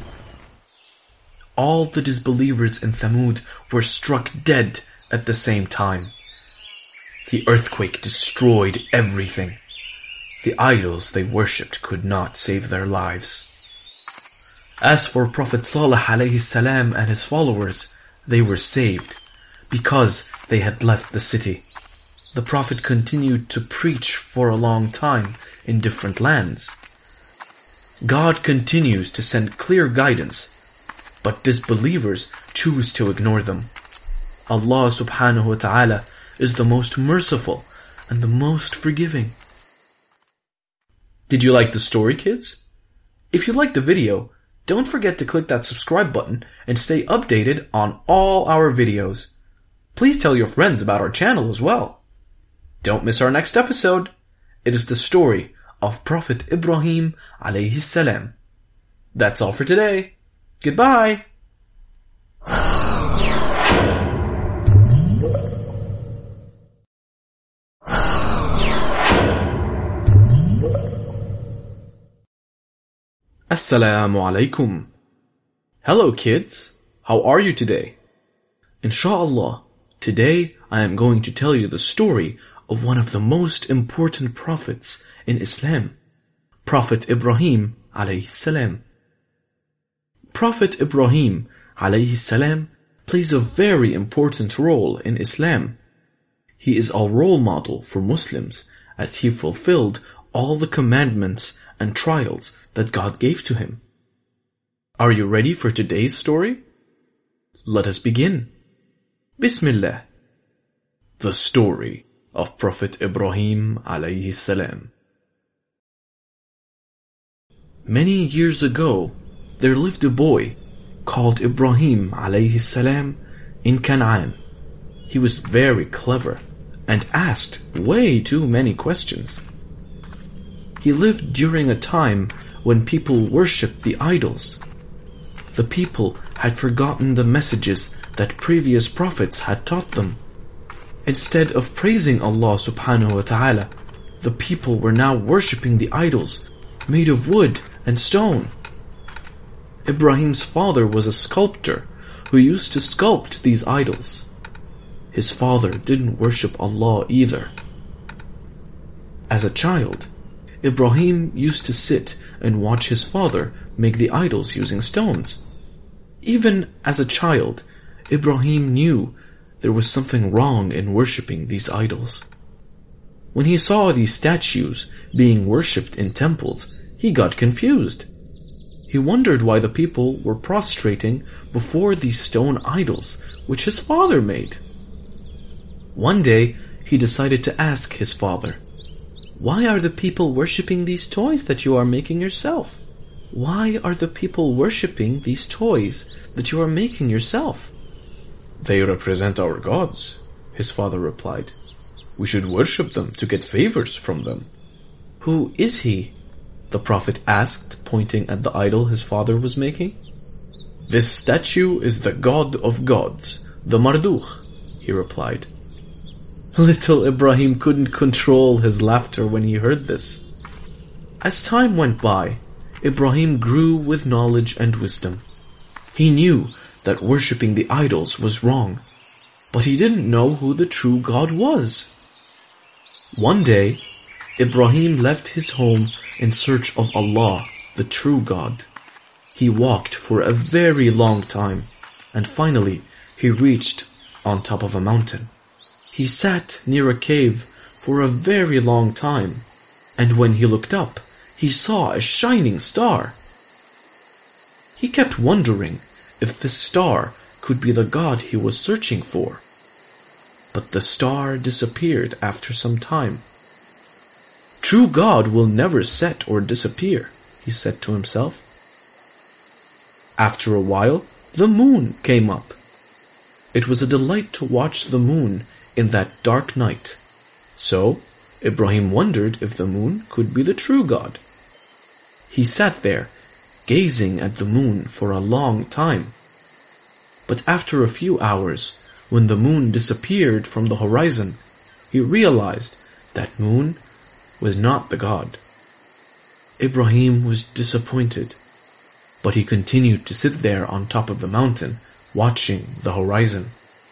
All the disbelievers in Thamud were struck dead at the same time. The earthquake destroyed everything. The idols they worshipped could not save their lives. As for Prophet Salih alayhi salam and his followers, they were saved because they had left the city. The Prophet continued to preach for a long time in different lands. God continues to send clear guidance, but disbelievers choose to ignore them. Allah subhanahu wa ta'ala is the most merciful and the most forgiving. Did you like the story, kids? If you liked the video, don't forget to click that subscribe button and stay updated on all our videos. Please tell your friends about our channel as well. Don't miss our next episode. It is the story of Prophet Ibrahim alayhi salam. That's all for today. Goodbye. Assalamu alaikum. Hello kids, how are you today? Insha'Allah, today I am going to tell you the story of one of the most important prophets in Islam, Prophet Ibrahim alayhi salam. Prophet Ibrahim alayhi salam plays a very important role in Islam. He is a role model for Muslims as he fulfilled all the commandments and trials that God gave to him. Are you ready for today's story? Let us begin. Bismillah. The story of Prophet Ibrahim alayhi salam. Many years ago, there lived a boy called Ibrahim alayhi salam in Canaan. He was very clever and asked way too many questions. He lived during a time when people worshipped the idols. The people had forgotten the messages that previous prophets had taught them. Instead of praising Allah subhanahu wa ta'ala, the people were now worshipping the idols made of wood and stone. Ibrahim's father was a sculptor who used to sculpt these idols. His father didn't worship Allah either. As a child, Ibrahim used to sit and watch his father make the idols using stones. Even as a child, Ibrahim knew there was something wrong in worshipping these idols. When he saw these statues being worshipped in temples, he got confused. He wondered why the people were prostrating before these stone idols which his father made. One day, he decided to ask his father, "Why are the people worshipping these toys that you are making yourself? Why are the people worshipping these toys that you are making yourself?" "They represent our gods," his father replied. "We should worship them to get favors from them." "Who is he?" the Prophet asked, pointing at the idol his father was making. "This statue is the god of gods, the Mardukh," he replied. Little Ibrahim couldn't control his laughter when he heard this. As time went by, Ibrahim grew with knowledge and wisdom. He knew that worshipping the idols was wrong, but he didn't know who the true God was. One day, Ibrahim left his home in search of Allah, the true God. He walked for a very long time, and finally he reached on top of a mountain. He sat near a cave for a very long time, and when he looked up, he saw a shining star. He kept wondering if this star could be the God he was searching for. But the star disappeared after some time. "True God will never set or disappear," he said to himself. After a while, the moon came up. It was a delight to watch the moon in that dark night. So, Ibrahim wondered if the moon could be the true God. He sat there, gazing at the moon for a long time. But after a few hours, when the moon disappeared from the horizon, he realized that moon was not the God. Ibrahim was disappointed, but he continued to sit there on top of the mountain, watching the horizon.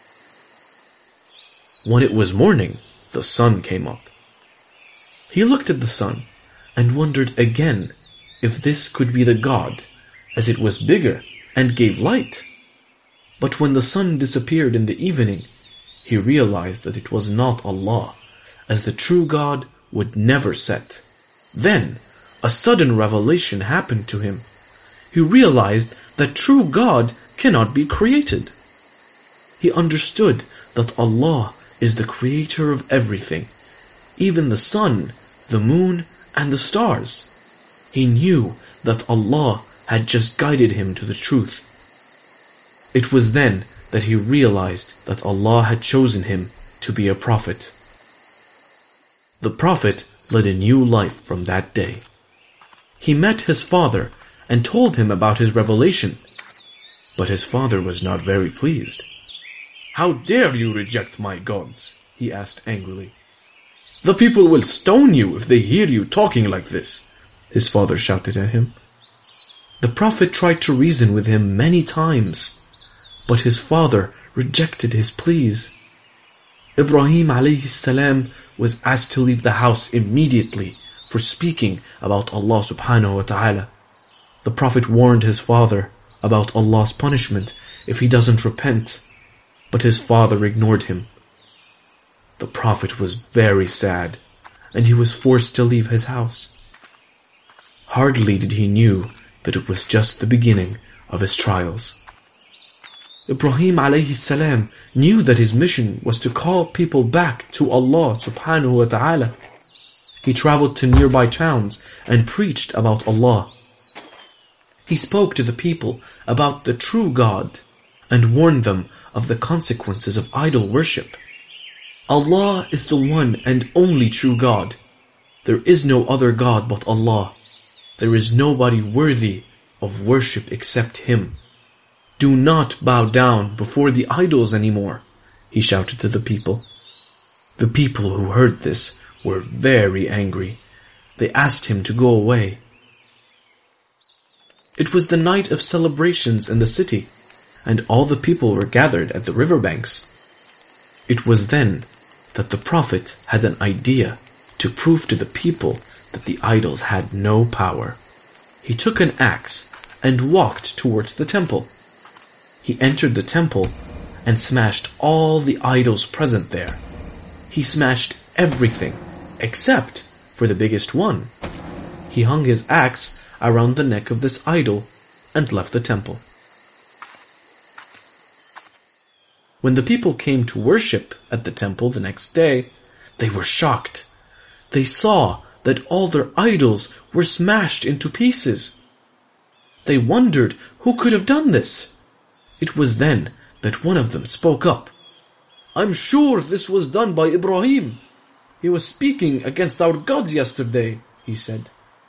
When it was morning, the sun came up. He looked at the sun and wondered again if this could be the God, as it was bigger and gave light. But when the sun disappeared in the evening, he realized that it was not Allah, as the true God would never set. Then, a sudden revelation happened to him. He realized that true God cannot be created. He understood that Allah is the creator of everything, even the sun, the moon, and the stars. He knew that Allah had just guided him to the truth. It was then that he realized that Allah had chosen him to be a prophet. The prophet led a new life from that day. He met his father and told him about his revelation, but his father was not very pleased. "How dare you reject my gods?" he asked angrily. "The people will stone you if they hear you talking like this," his father shouted at him. The prophet tried to reason with him many times, but his father rejected his pleas. Ibrahim alayhi salam was asked to leave the house immediately for speaking about Allah subhanahu wa ta'ala. The prophet warned his father about Allah's punishment if he doesn't repent, but his father ignored him. The prophet was very sad, and he was forced to leave his house. Hardly did he knew that it was just the beginning of his trials. Ibrahim alayhi salam knew that his mission was to call people back to Allah subhanahu wa ta'ala. He traveled to nearby towns and preached about Allah. He spoke to the people about the true God and warned them of the consequences of idol worship. Allah is the one and only true God. There is no other God but Allah. There is nobody worthy of worship except Him. Do not bow down before the idols anymore, he shouted to the people. The people who heard this were very angry. They asked him to go away. It was the night of celebrations in the city, and all the people were gathered at the riverbanks. It was then that the Prophet had an idea to prove to the people that the idols had no power. He took an axe and walked towards the temple. He entered the temple and smashed all the idols present there. He smashed everything except for the biggest one. He hung his axe around the neck of this idol and left the temple. When the people came to worship at the temple the next day, they were shocked. They saw that all their idols were smashed into pieces. They wondered who could have done this. It was then that one of them spoke up. "I'm sure this was done by Ibrahim. He was speaking against our gods yesterday," he said.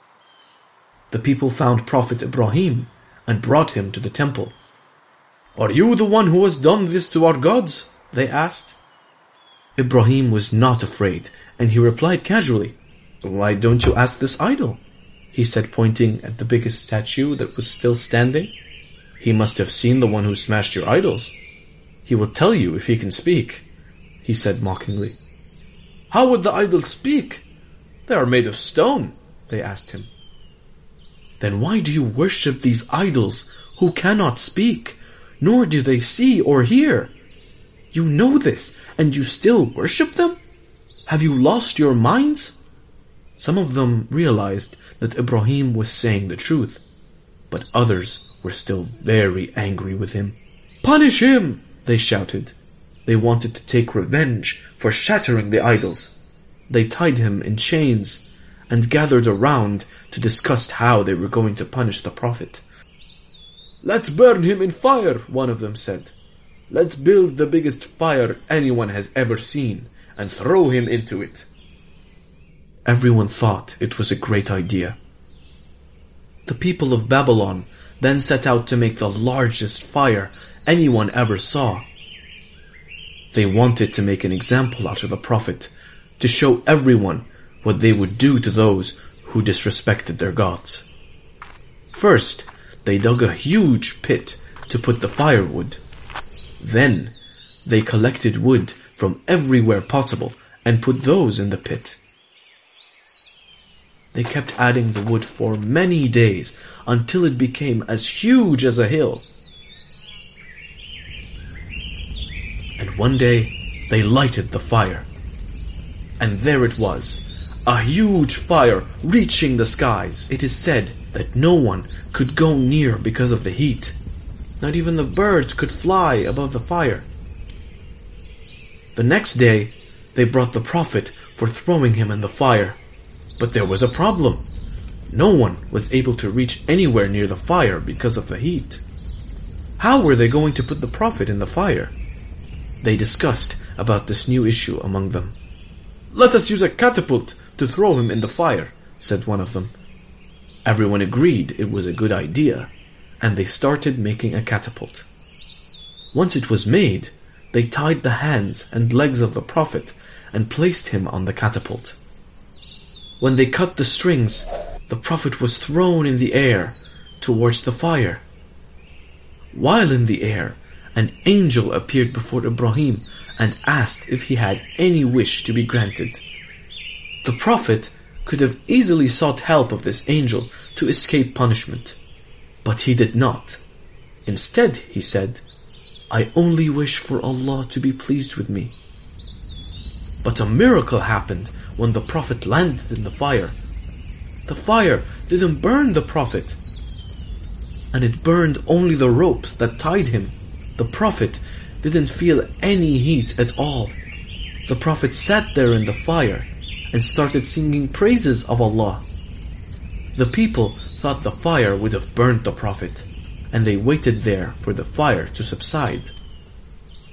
The people found Prophet Ibrahim and brought him to the temple. "Are you the one who has done this to our gods?" they asked. Ibrahim was not afraid, and he replied casually, "Why don't you ask this idol?" he said, pointing at the biggest statue that was still standing. "He must have seen the one who smashed your idols. He will tell you if he can speak," he said mockingly. "How would the idols speak? They are made of stone," they asked him. "Then why do you worship these idols who cannot speak, nor do they see or hear? You know this, and you still worship them? Have you lost your minds?" Some of them realized that Ibrahim was saying the truth, but others were still very angry with him. "Punish him!" they shouted. They wanted to take revenge for shattering the idols. They tied him in chains and gathered around to discuss how they were going to punish the Prophet. "Let's burn him in fire," one of them said. "Let's build the biggest fire anyone has ever seen and throw him into it." Everyone thought it was a great idea. The people of Babylon then set out to make the largest fire anyone ever saw. They wanted to make an example out of the Prophet, to show everyone what they would do to those who disrespected their gods. First, they dug a huge pit to put the firewood. Then, they collected wood from everywhere possible and put those in the pit. They kept adding the wood for many days until it became as huge as a hill. And one day, they lighted the fire. And there it was, a huge fire reaching the skies. It is said that no one could go near because of the heat. Not even the birds could fly above the fire. The next day, they brought the Prophet for throwing him in the fire. But there was a problem. No one was able to reach anywhere near the fire because of the heat. How were they going to put the Prophet in the fire? They discussed about this new issue among them. "Let us use a catapult to throw him in the fire," said one of them. Everyone agreed it was a good idea, and they started making a catapult. Once it was made, they tied the hands and legs of the Prophet and placed him on the catapult. When they cut the strings, the Prophet was thrown in the air towards the fire. While in the air, an angel appeared before Ibrahim and asked if he had any wish to be granted. The Prophet could have easily sought help of this angel to escape punishment, but he did not. Instead, he said, "I only wish for Allah to be pleased with me." But a miracle happened when the Prophet landed in the fire. The fire didn't burn the Prophet, and it burned only the ropes that tied him. The Prophet didn't feel any heat at all. The Prophet sat there in the fire and started singing praises of Allah. The people thought the fire would have burned the Prophet, and they waited there for the fire to subside.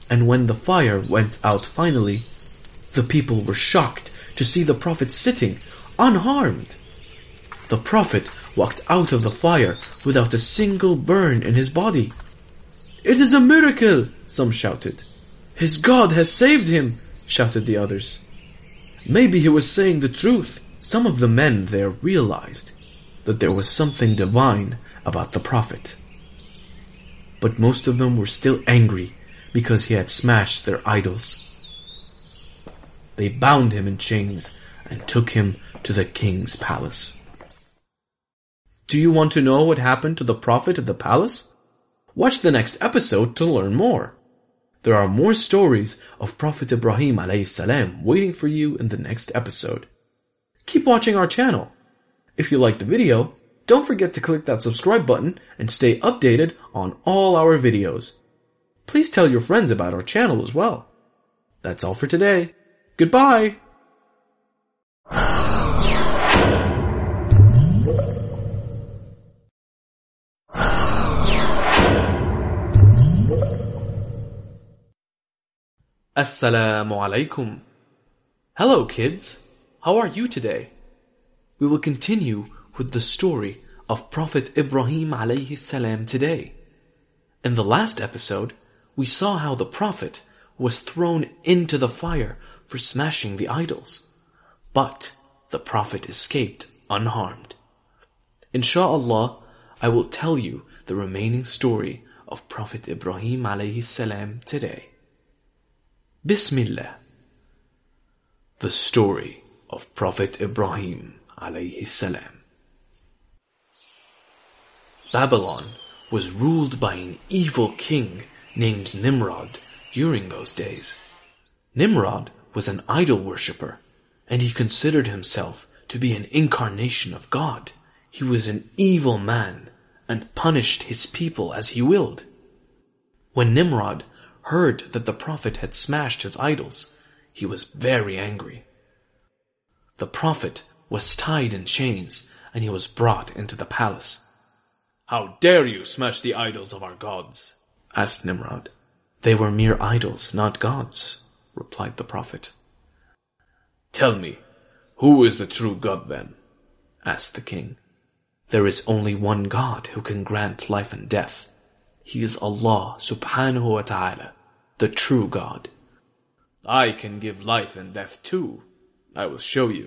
And when the fire went out finally, the people were shocked to see the Prophet sitting unharmed. The Prophet walked out of the fire without a single burn in his body. "It is a miracle!" some shouted. "His God has saved him!" shouted the others. Maybe he was saying the truth. Some of the men there realized that there was something divine about the Prophet. But most of them were still angry because he had smashed their idols. They bound him in chains and took him to the king's palace. Do you want to know what happened to the Prophet at the palace? Watch the next episode to learn more. There are more stories of Prophet Ibrahim alayhi salam waiting for you in the next episode. Keep watching our channel. If you liked the video, don't forget to click that subscribe button and stay updated on all our videos. Please tell your friends about our channel as well. That's all for today. Goodbye! Assalamu alaikum. Hello kids, how are you today? We will continue with the story of Prophet Ibrahim alayhi salam today. In the last episode, we saw how the Prophet was thrown into the fire for smashing the idols. But the Prophet escaped unharmed. Insha'Allah, I will tell you the remaining story of Prophet Ibrahim alayhi salam today. Bismillah. The story of Prophet Ibrahim alayhi salam. Babylon was ruled by an evil king named Nimrod during those days. Nimrod was an idol worshipper, and he considered himself to be an incarnation of God. He was an evil man and punished his people as he willed. When Nimrod heard that the Prophet had smashed his idols, he was very angry. The Prophet was tied in chains, and he was brought into the palace. "How dare you smash the idols of our gods?" asked Nimrod. "They were mere idols, not gods," replied the Prophet. "Tell me, who is the true God then?" asked the king. "There is only one God who can grant life and death. He is Allah subhanahu wa ta'ala, the true God." "I can give life and death too. I will show you."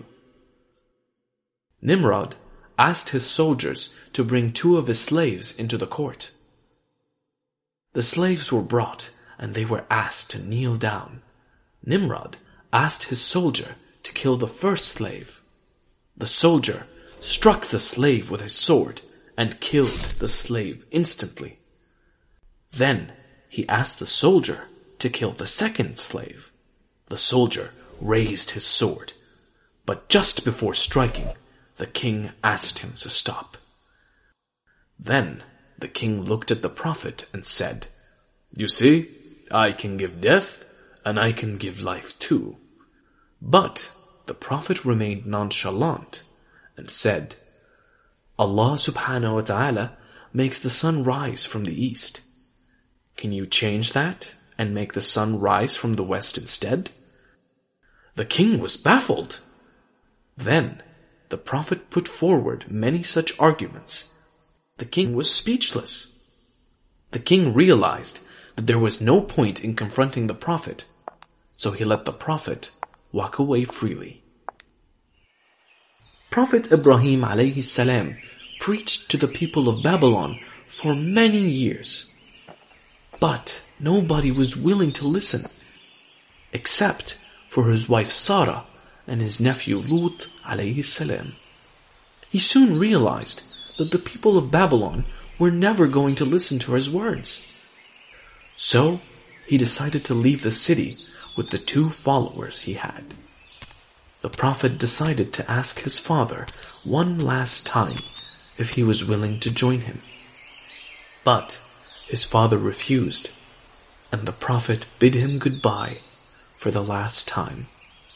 Nimrod asked his soldiers to bring 2 of his slaves into the court. The slaves were brought, and they were asked to kneel down. Nimrod asked his soldier to kill the first slave. The soldier struck the slave with his sword and killed the slave instantly. Then he asked the soldier to kill the second slave. The soldier raised his sword, but just before striking, the king asked him to stop. Then the king looked at the Prophet and said, "You see, I can give death and I can give life too." But the Prophet remained nonchalant and said, "Allah subhanahu wa ta'ala makes the sun rise from the east. Can you change that and make the sun rise from the west instead?" The king was baffled. Then the Prophet put forward many such arguments. The king was speechless. The king realized that there was no point in confronting the Prophet, so he let the Prophet walk away freely. Prophet Ibrahim alayhi salam preached to the people of Babylon for many years. But nobody was willing to listen, except for his wife Sarah and his nephew Lut alayhi salam. He soon realized that the people of Babylon were never going to listen to his words. So he decided to leave the city with the 2 followers he had. The Prophet decided to ask his father one last time if he was willing to join him. But his father refused, and the Prophet bid him goodbye for the last time.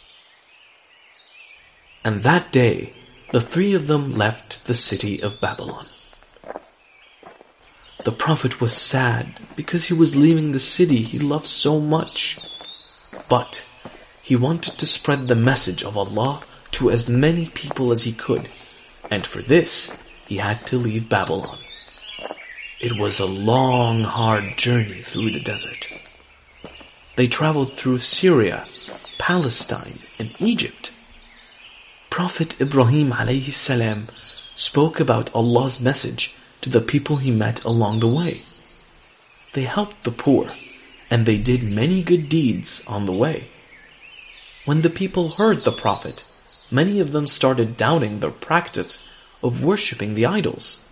And that day, the 3 of them left the city of Babylon. The Prophet was sad because he was leaving the city he loved so much. But he wanted to spread the message of Allah to as many people as he could, and for this he had to leave Babylon. It was a long, hard journey through the desert. They traveled through Syria, Palestine, and Egypt. Prophet Ibrahim alayhi salam spoke about Allah's message to the people he met along the way. They helped the poor, and they did many good deeds on the way. When the people heard the Prophet, many of them started doubting their practice of worshipping the idols.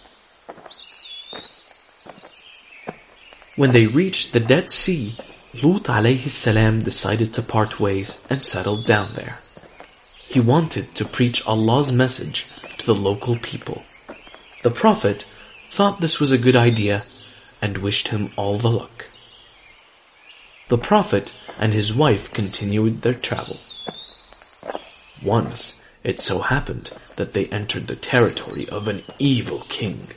When they reached the Dead Sea, Lut alayhi salam decided to part ways and settled down there. He wanted to preach Allah's message to the local people. The Prophet thought this was a good idea and wished him all the luck. The Prophet and his wife continued their travel. Once, it so happened that they entered the territory of an evil king.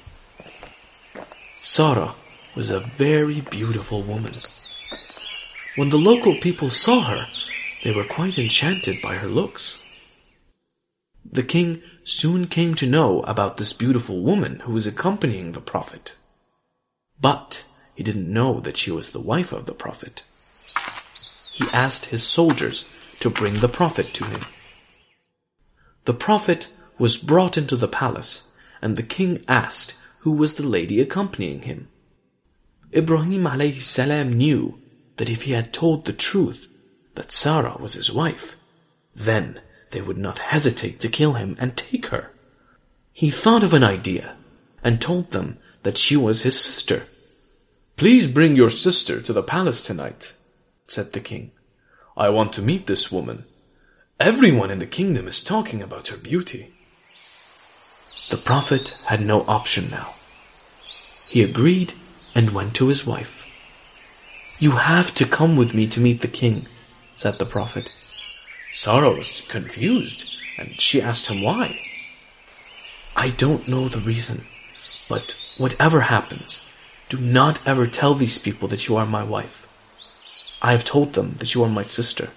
Sarah was a very beautiful woman. When the local people saw her, they were quite enchanted by her looks. The king soon came to know about this beautiful woman who was accompanying the Prophet. But he didn't know that she was the wife of the Prophet. He asked his soldiers to bring the Prophet to him. The Prophet was brought into the palace, and the king asked who was the lady accompanying him. Ibrahim alayhi salam knew that if he had told the truth, that Sarah was his wife, then they would not hesitate to kill him and take her. He thought of an idea and told them that she was his sister. "Please bring your sister to the palace tonight," said the king. "I want to meet this woman. Everyone in the kingdom is talking about her beauty." The Prophet had no option now. He agreed and went to his wife. "You have to come with me to meet the king," said the Prophet. Sarah was confused, and she asked him why. "I don't know the reason, but whatever happens, do not ever tell these people that you are my wife. I have told them that you are my sister."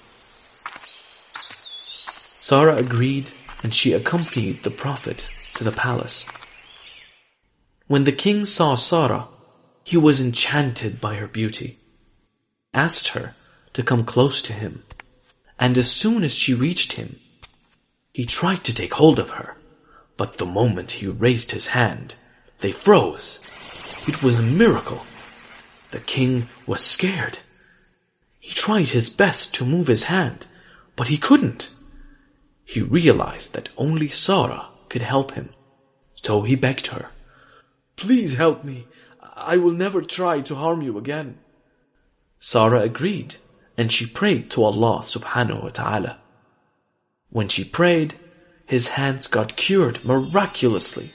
Sarah agreed, and she accompanied the Prophet to the palace. When the king saw Sarah, he was enchanted by her beauty, asked her to come close to him, and as soon as she reached him, he tried to take hold of her, but the moment he raised his hand, they froze. It was a miracle. The king was scared. He tried his best to move his hand, but he couldn't. He realized that only Sarah could help him, so he begged her, "Please help me. I will never try to harm you again." Sarah agreed, and she prayed to Allah subhanahu wa ta'ala. When she prayed, his hands got cured miraculously.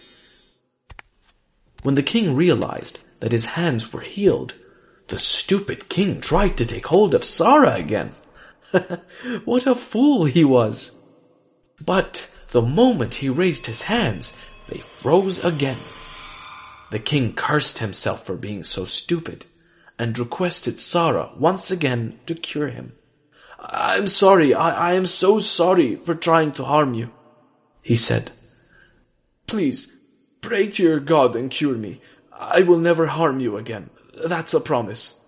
When the king realized that his hands were healed, the stupid king tried to take hold of Sarah again. What a fool he was! But the moment he raised his hands, they froze again. The king cursed himself for being so stupid, and requested Sarah once again to cure him. "I'm sorry, I am so sorry for trying to harm you," he said. "Please, pray to your God and cure me. I will never harm you again. That's a promise."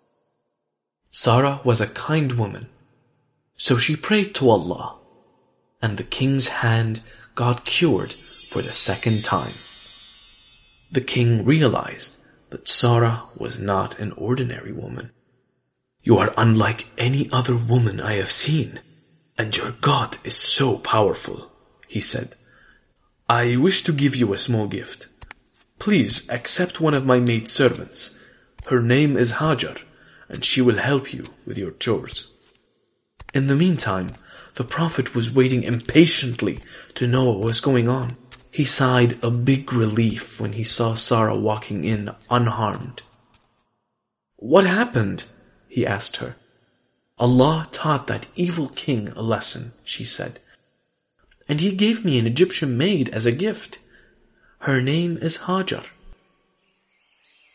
Sarah was a kind woman, so she prayed to Allah, and the king's hand got cured for the second time. The king realized that Sarah was not an ordinary woman. "You are unlike any other woman I have seen, and your God is so powerful," he said. "I wish to give you a small gift. Please accept one of my maidservants. Her name is Hajar, and she will help you with your chores." In the meantime, the Prophet was waiting impatiently to know what was going on. He sighed a big relief when he saw Sarah walking in unharmed. "What happened?" he asked her. "Allah taught that evil king a lesson," she said, "and he gave me an Egyptian maid as a gift. Her name is Hajar."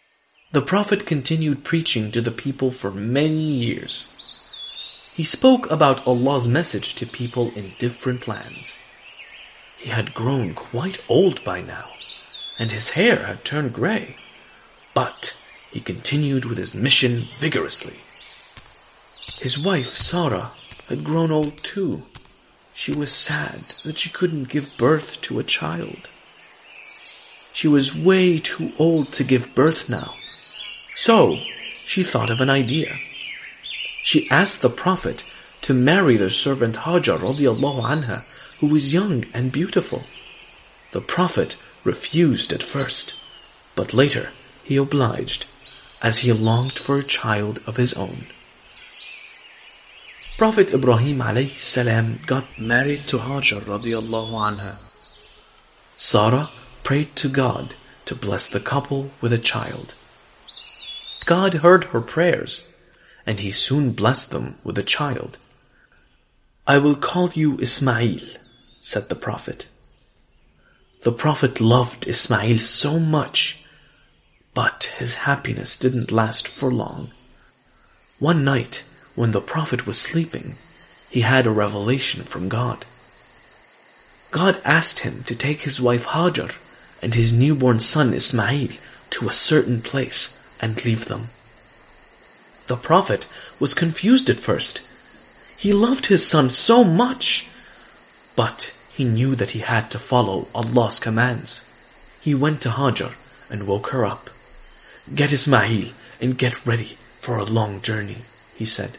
The Prophet continued preaching to the people for many years. He spoke about Allah's message to people in different lands. He had grown quite old by now, and his hair had turned grey. But he continued with his mission vigorously. His wife, Sarah, had grown old too. She was sad that she couldn't give birth to a child. She was way too old to give birth now. So, she thought of an idea. She asked the Prophet to marry their servant Hajar radiallahu anha, who was young and beautiful. The Prophet refused at first, but later he obliged, as he longed for a child of his own. Prophet Ibrahim alayhi salam got married to Hajar radiallahu anha. Sarah prayed to God to bless the couple with a child. God heard her prayers, and he soon blessed them with a child. "I will call you Ismail," said the Prophet. The Prophet loved Ismail so much, but his happiness didn't last for long. One night, when the Prophet was sleeping, he had a revelation from God. God asked him to take his wife Hajar and his newborn son Ismail to a certain place and leave them. The Prophet was confused at first. He loved his son so much, but he knew that he had to follow Allah's commands. He went to Hajar and woke her up. "Get Ismail and get ready for a long journey," he said.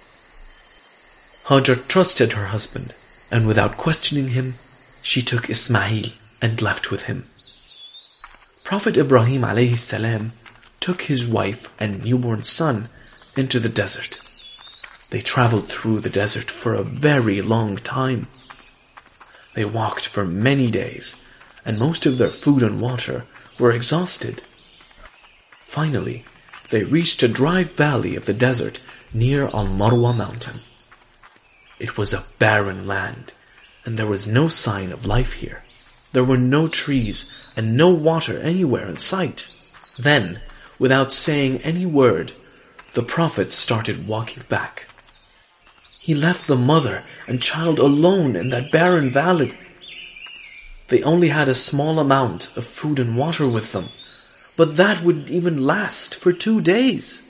Hajar trusted her husband, and without questioning him, she took Ismail and left with him. Prophet Ibrahim alayhi salam took his wife and newborn son into the desert. They traveled through the desert for a very long time. They walked for many days, and most of their food and water were exhausted. Finally, they reached a dry valley of the desert near Al-Marwa mountain. It was a barren land, and there was no sign of life here. There were no trees and no water anywhere in sight. Then, without saying any word, the Prophet started walking back. He left the mother and child alone in that barren valley. They only had a small amount of food and water with them, but that wouldn't even last for 2 days.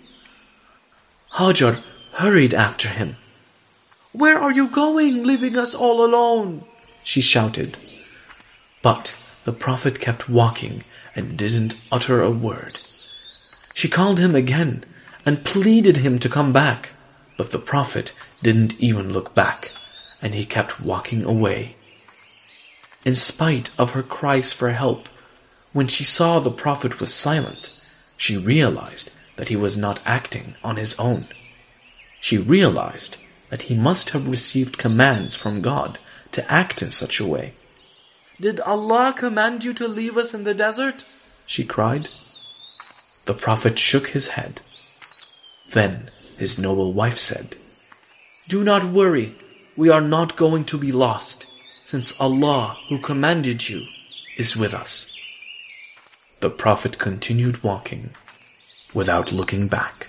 Hajar hurried after him. "Where are you going, leaving us all alone?" she shouted. But the Prophet kept walking and didn't utter a word. She called him again and pleaded him to come back, but the Prophet didn't even look back, and he kept walking away. In spite of her cries for help, when she saw the Prophet was silent, she realized that he was not acting on his own. She realized that he must have received commands from God to act in such a way. "Did Allah command you to leave us in the desert?" she cried. The Prophet shook his head. Then his noble wife said, "Do not worry, we are not going to be lost, since Allah, who commanded you, is with us." The Prophet continued walking, without looking back.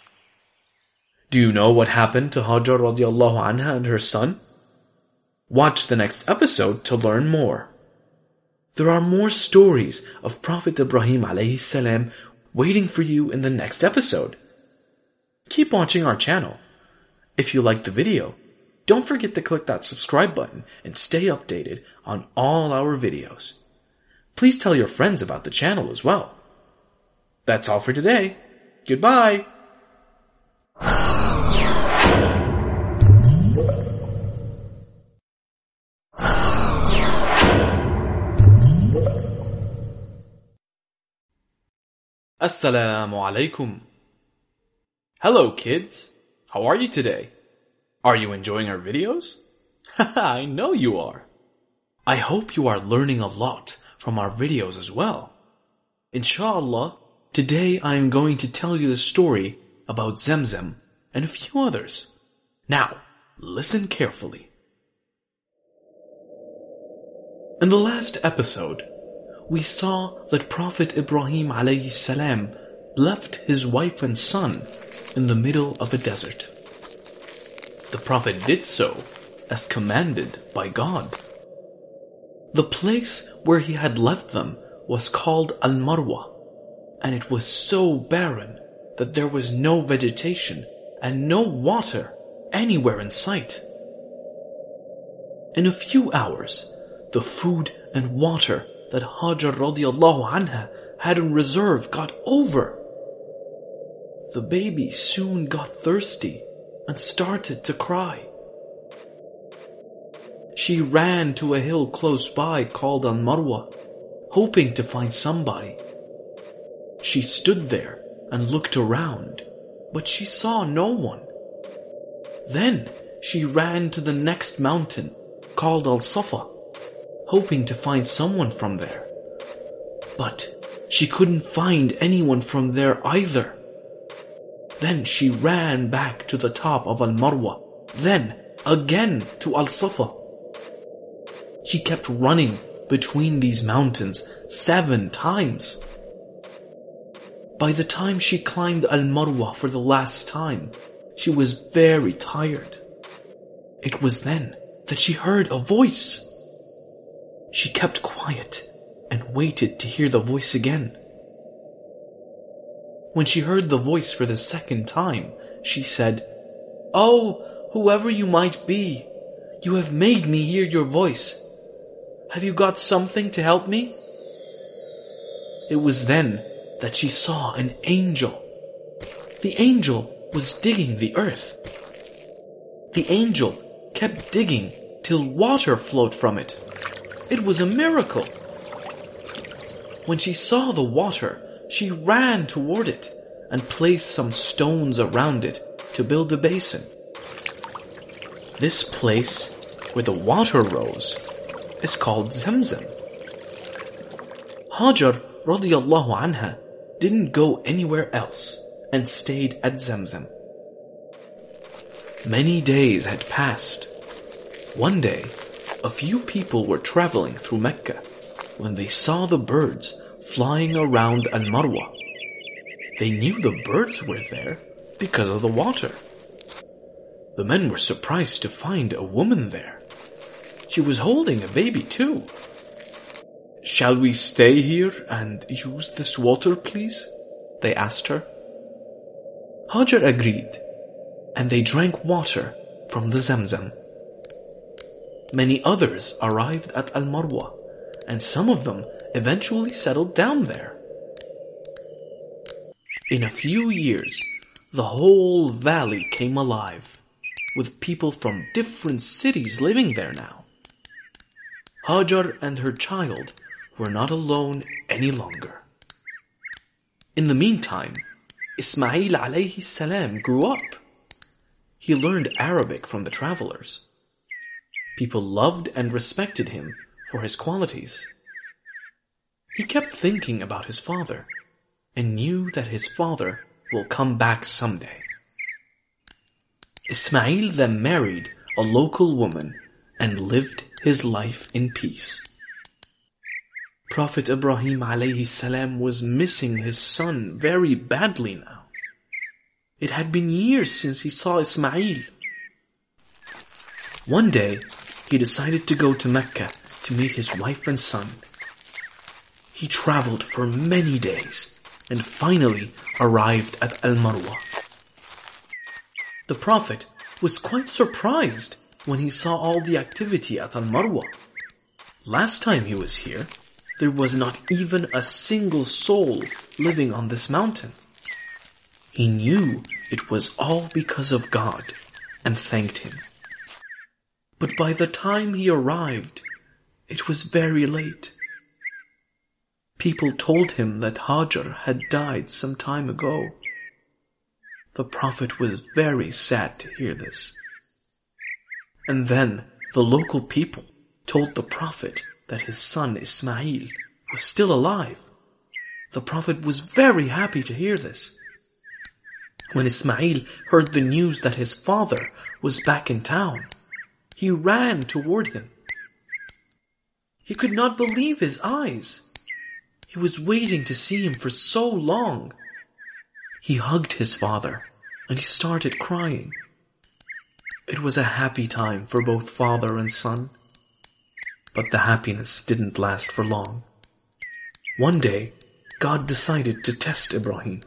Do you know what happened to Hajar radiallahu anha and her son? Watch the next episode to learn more. There are more stories of Prophet Ibrahim alayhi salam waiting for you in the next episode. Keep watching our channel. If you liked the video, don't forget to click that subscribe button and stay updated on all our videos. Please tell your friends about the channel as well. That's all for today. Goodbye. Assalamu alaikum. Hello kids, how are you today? Are you enjoying our videos? I know you are. I hope you are learning a lot from our videos as well. Inshallah, today I am going to tell you the story about Zamzam and a few others. Now, listen carefully. In the last episode, we saw that Prophet Ibrahim alayhi salam left his wife and son in the middle of a desert. The Prophet did so as commanded by God. The place where he had left them was called Al-Marwa, and it was so barren that there was no vegetation and no water anywhere in sight. In a few hours, the food and water that Hajar radiallahu anha had in reserve got over. The baby soon got thirsty and started to cry. She ran to a hill close by called Al-Marwa, hoping to find somebody. She stood there and looked around, but she saw no one. Then she ran to the next mountain called Al-Safa, hoping to find someone from there. But she couldn't find anyone from there either. Then she ran back to the top of Al-Marwa, then again to Al-Safa. She kept running between these mountains 7 times. By the time she climbed Al-Marwa for the last time, she was very tired. It was then that she heard a voice. She kept quiet and waited to hear the voice again. When she heard the voice for the second time, she said, "Oh, whoever you might be, you have made me hear your voice. Have you got something to help me?" It was then that she saw an angel. The angel was digging the earth. The angel kept digging till water flowed from it. It was a miracle. When she saw the water, she ran toward it and placed some stones around it to build a basin. This place where the water rose is called Zamzam. Hajar radiallahu anha didn't go anywhere else and stayed at Zamzam. Many days had passed. One day, a few people were traveling through Mecca when they saw the birds flying around Al-Marwa. They knew the birds were there because of the water. The men were surprised to find a woman there. She was holding a baby too. "Shall we stay here and use this water, please?" they asked her. Hajar agreed, and they drank water from the Zamzam. Many others arrived at Al-Marwa, and some of them eventually settled down there. In a few years, the whole valley came alive, with people from different cities living there now. Hajar and her child were not alone any longer. In the meantime, Ismail alayhi salam grew up. He learned Arabic from the travelers. People loved and respected him for his qualities. He kept thinking about his father and knew that his father will come back someday. Ismail then married a local woman and lived his life in peace. Prophet Ibrahim alayhi salam was missing his son very badly now. It had been years since he saw Ismail. One day, he decided to go to Mecca to meet his wife and son. He traveled for many days and finally arrived at Al-Marwa. The Prophet was quite surprised when he saw all the activity at Al-Marwa. Last time he was here, there was not even a single soul living on this mountain. He knew it was all because of God and thanked him. But by the time he arrived, it was very late. People told him that Hajar had died some time ago. The Prophet was very sad to hear this. And then the local people told the Prophet that his son Ismail was still alive. The Prophet was very happy to hear this. When Ismail heard the news that his father was back in town, he ran toward him. He could not believe his eyes. He was waiting to see him for so long. He hugged his father and he started crying. It was a happy time for both father and son. But the happiness didn't last for long. One day, God decided to test Ibrahim.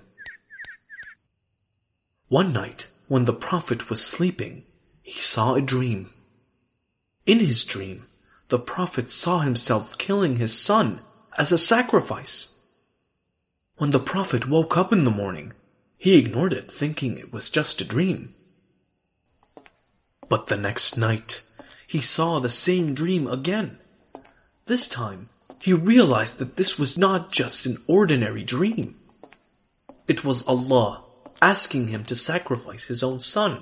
One night, when the Prophet was sleeping, he saw a dream. In his dream, the Prophet saw himself killing his son as a sacrifice. When the Prophet woke up in the morning, he ignored it, thinking it was just a dream. But the next night, he saw the same dream again. This time, he realized that this was not just an ordinary dream. It was Allah asking him to sacrifice his own son.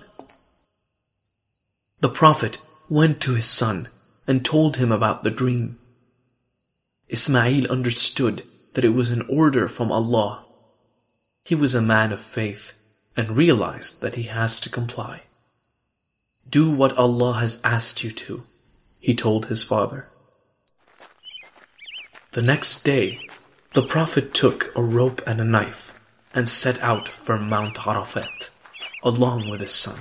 The Prophet went to his son and told him about the dream. Ismail understood that it was an order from Allah. He was a man of faith and realized that he has to comply. Do what Allah has asked you to, he told his father. The next day, the Prophet took a rope and a knife and set out for Mount Arafat, along with his son.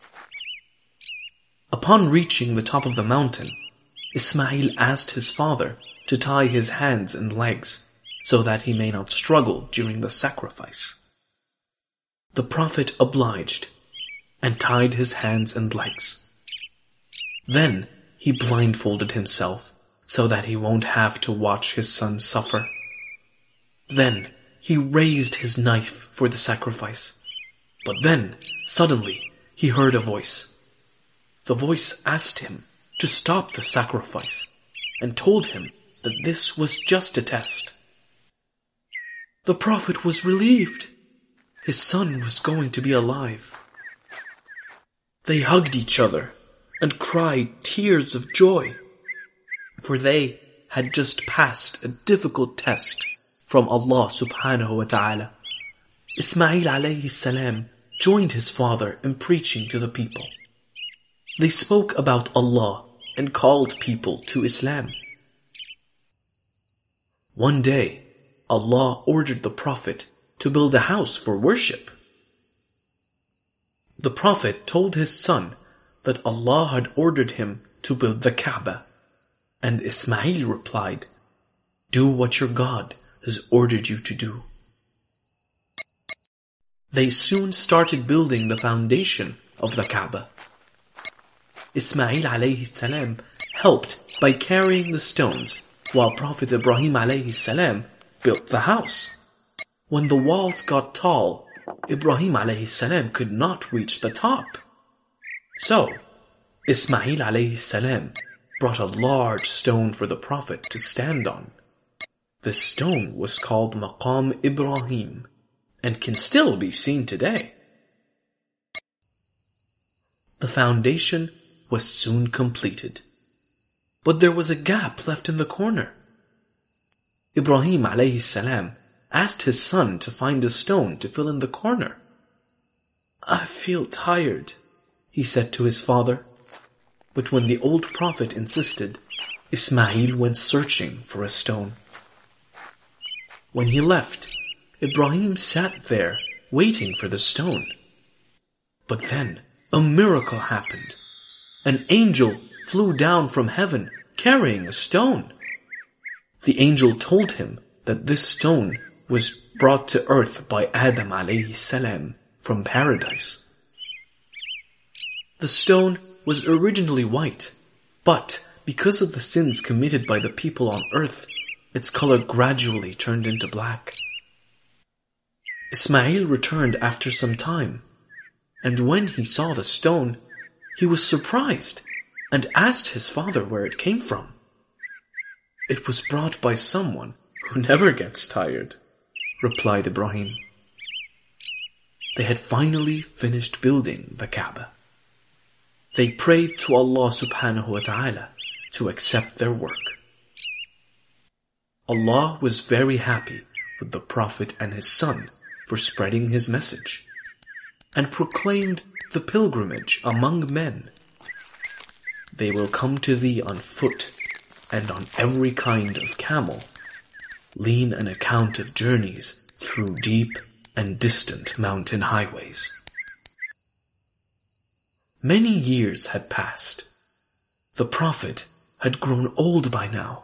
Upon reaching the top of the mountain, Ismail asked his father to tie his hands and legs so that he may not struggle during the sacrifice. The Prophet obliged and tied his hands and legs. Then he blindfolded himself so that he won't have to watch his son suffer. Then he raised his knife for the sacrifice. But then, suddenly, he heard a voice. The voice asked him to stop the sacrifice and told him that this was just a test. The Prophet was relieved. His son was going to be alive. They hugged each other and cried tears of joy, for they had just passed a difficult test from Allah subhanahu wa ta'ala. Ismail alayhi salam joined his father in preaching to the people. They spoke about Allah and called people to Islam. One day, Allah ordered the Prophet to build a house for worship. The Prophet told his son that Allah had ordered him to build the Kaaba, and Ismail replied, "Do what your God has ordered you to do." They soon started building the foundation of the Kaaba. Ismail alayhi salam helped by carrying the stones, while Prophet Ibrahim alayhi salam built the house. When the walls got tall, Ibrahim alayhi salam could not reach the top. So, Ismail alayhi salam brought a large stone for the Prophet to stand on. This stone was called Maqam Ibrahim and can still be seen today. The foundation was soon completed, but there was a gap left in the corner. Ibrahim alayhi salam asked his son to find a stone to fill in the corner. "I feel tired," he said to his father. But when the old Prophet insisted, Ismail went searching for a stone. When he left, Ibrahim sat there waiting for the stone. But then a miracle happened. An angel flew down from heaven carrying a stone. The angel told him that this stone was brought to earth by Adam alayhi salam from paradise. The stone was originally white, but because of the sins committed by the people on earth, its color gradually turned into black. Ismail returned after some time, and when he saw the stone, he was surprised and asked his father where it came from. "It was brought by someone who never gets tired," replied Ibrahim. They had finally finished building the Kaaba. They prayed to Allah subhanahu wa ta'ala to accept their work. Allah was very happy with the Prophet and his son for spreading his message, and proclaimed the pilgrimage among men. "They will come to thee on foot and on every kind of camel, lean an account of journeys through deep and distant mountain highways. Many years had passed. The Prophet had grown old by now.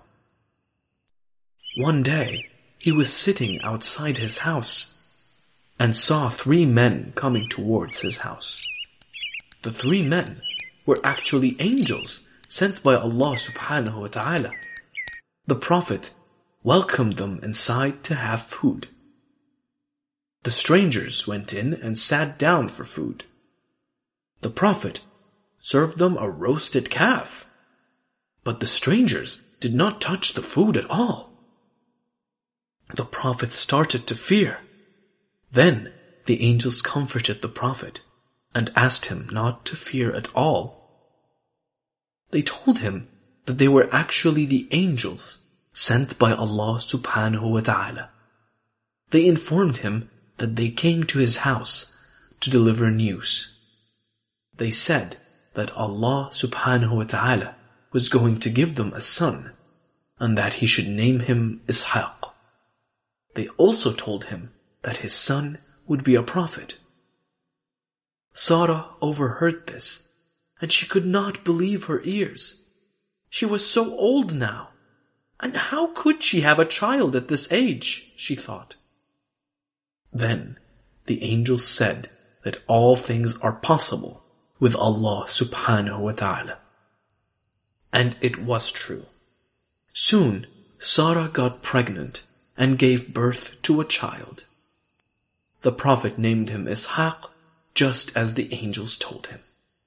One day, he was sitting outside his house and saw 3 men coming towards his house. The 3 men were actually angels sent by Allah subhanahu wa ta'ala. The Prophet welcomed them inside to have food. The strangers went in and sat down for food. The Prophet served them a roasted calf, but the strangers did not touch the food at all. The Prophet started to fear. Then the angels comforted the Prophet and asked him not to fear at all. They told him that they were actually the angels sent by Allah subhanahu wa ta'ala. They informed him that they came to his house to deliver news. They said that Allah subhanahu wa ta'ala was going to give them a son and that he should name him Ishaq. They also told him that his son would be a prophet. Sarah overheard this, and she could not believe her ears. She was so old now, and how could she have a child at this age, she thought. Then the angels said that all things are possible with Allah subhanahu wa ta'ala. And it was true. Soon Sarah got pregnant and gave birth to a child. The Prophet named him Ishaq, just as the angels told him.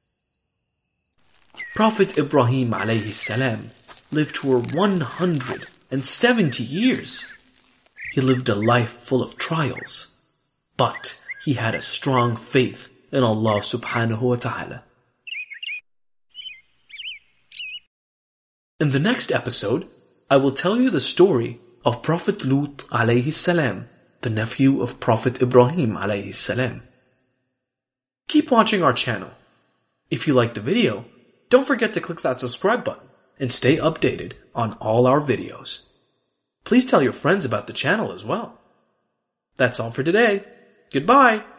Prophet Ibrahim alayhi salam lived for 170 years. He lived a life full of trials, but he had a strong faith in Allah subhanahu wa ta'ala. In the next episode, I will tell you the story of Prophet Lut alayhi salam, the nephew of Prophet Ibrahim alayhi salam. Keep watching our channel. If you liked the video, don't forget to click that subscribe button and stay updated on all our videos. Please tell your friends about the channel as well. That's all for today. Goodbye.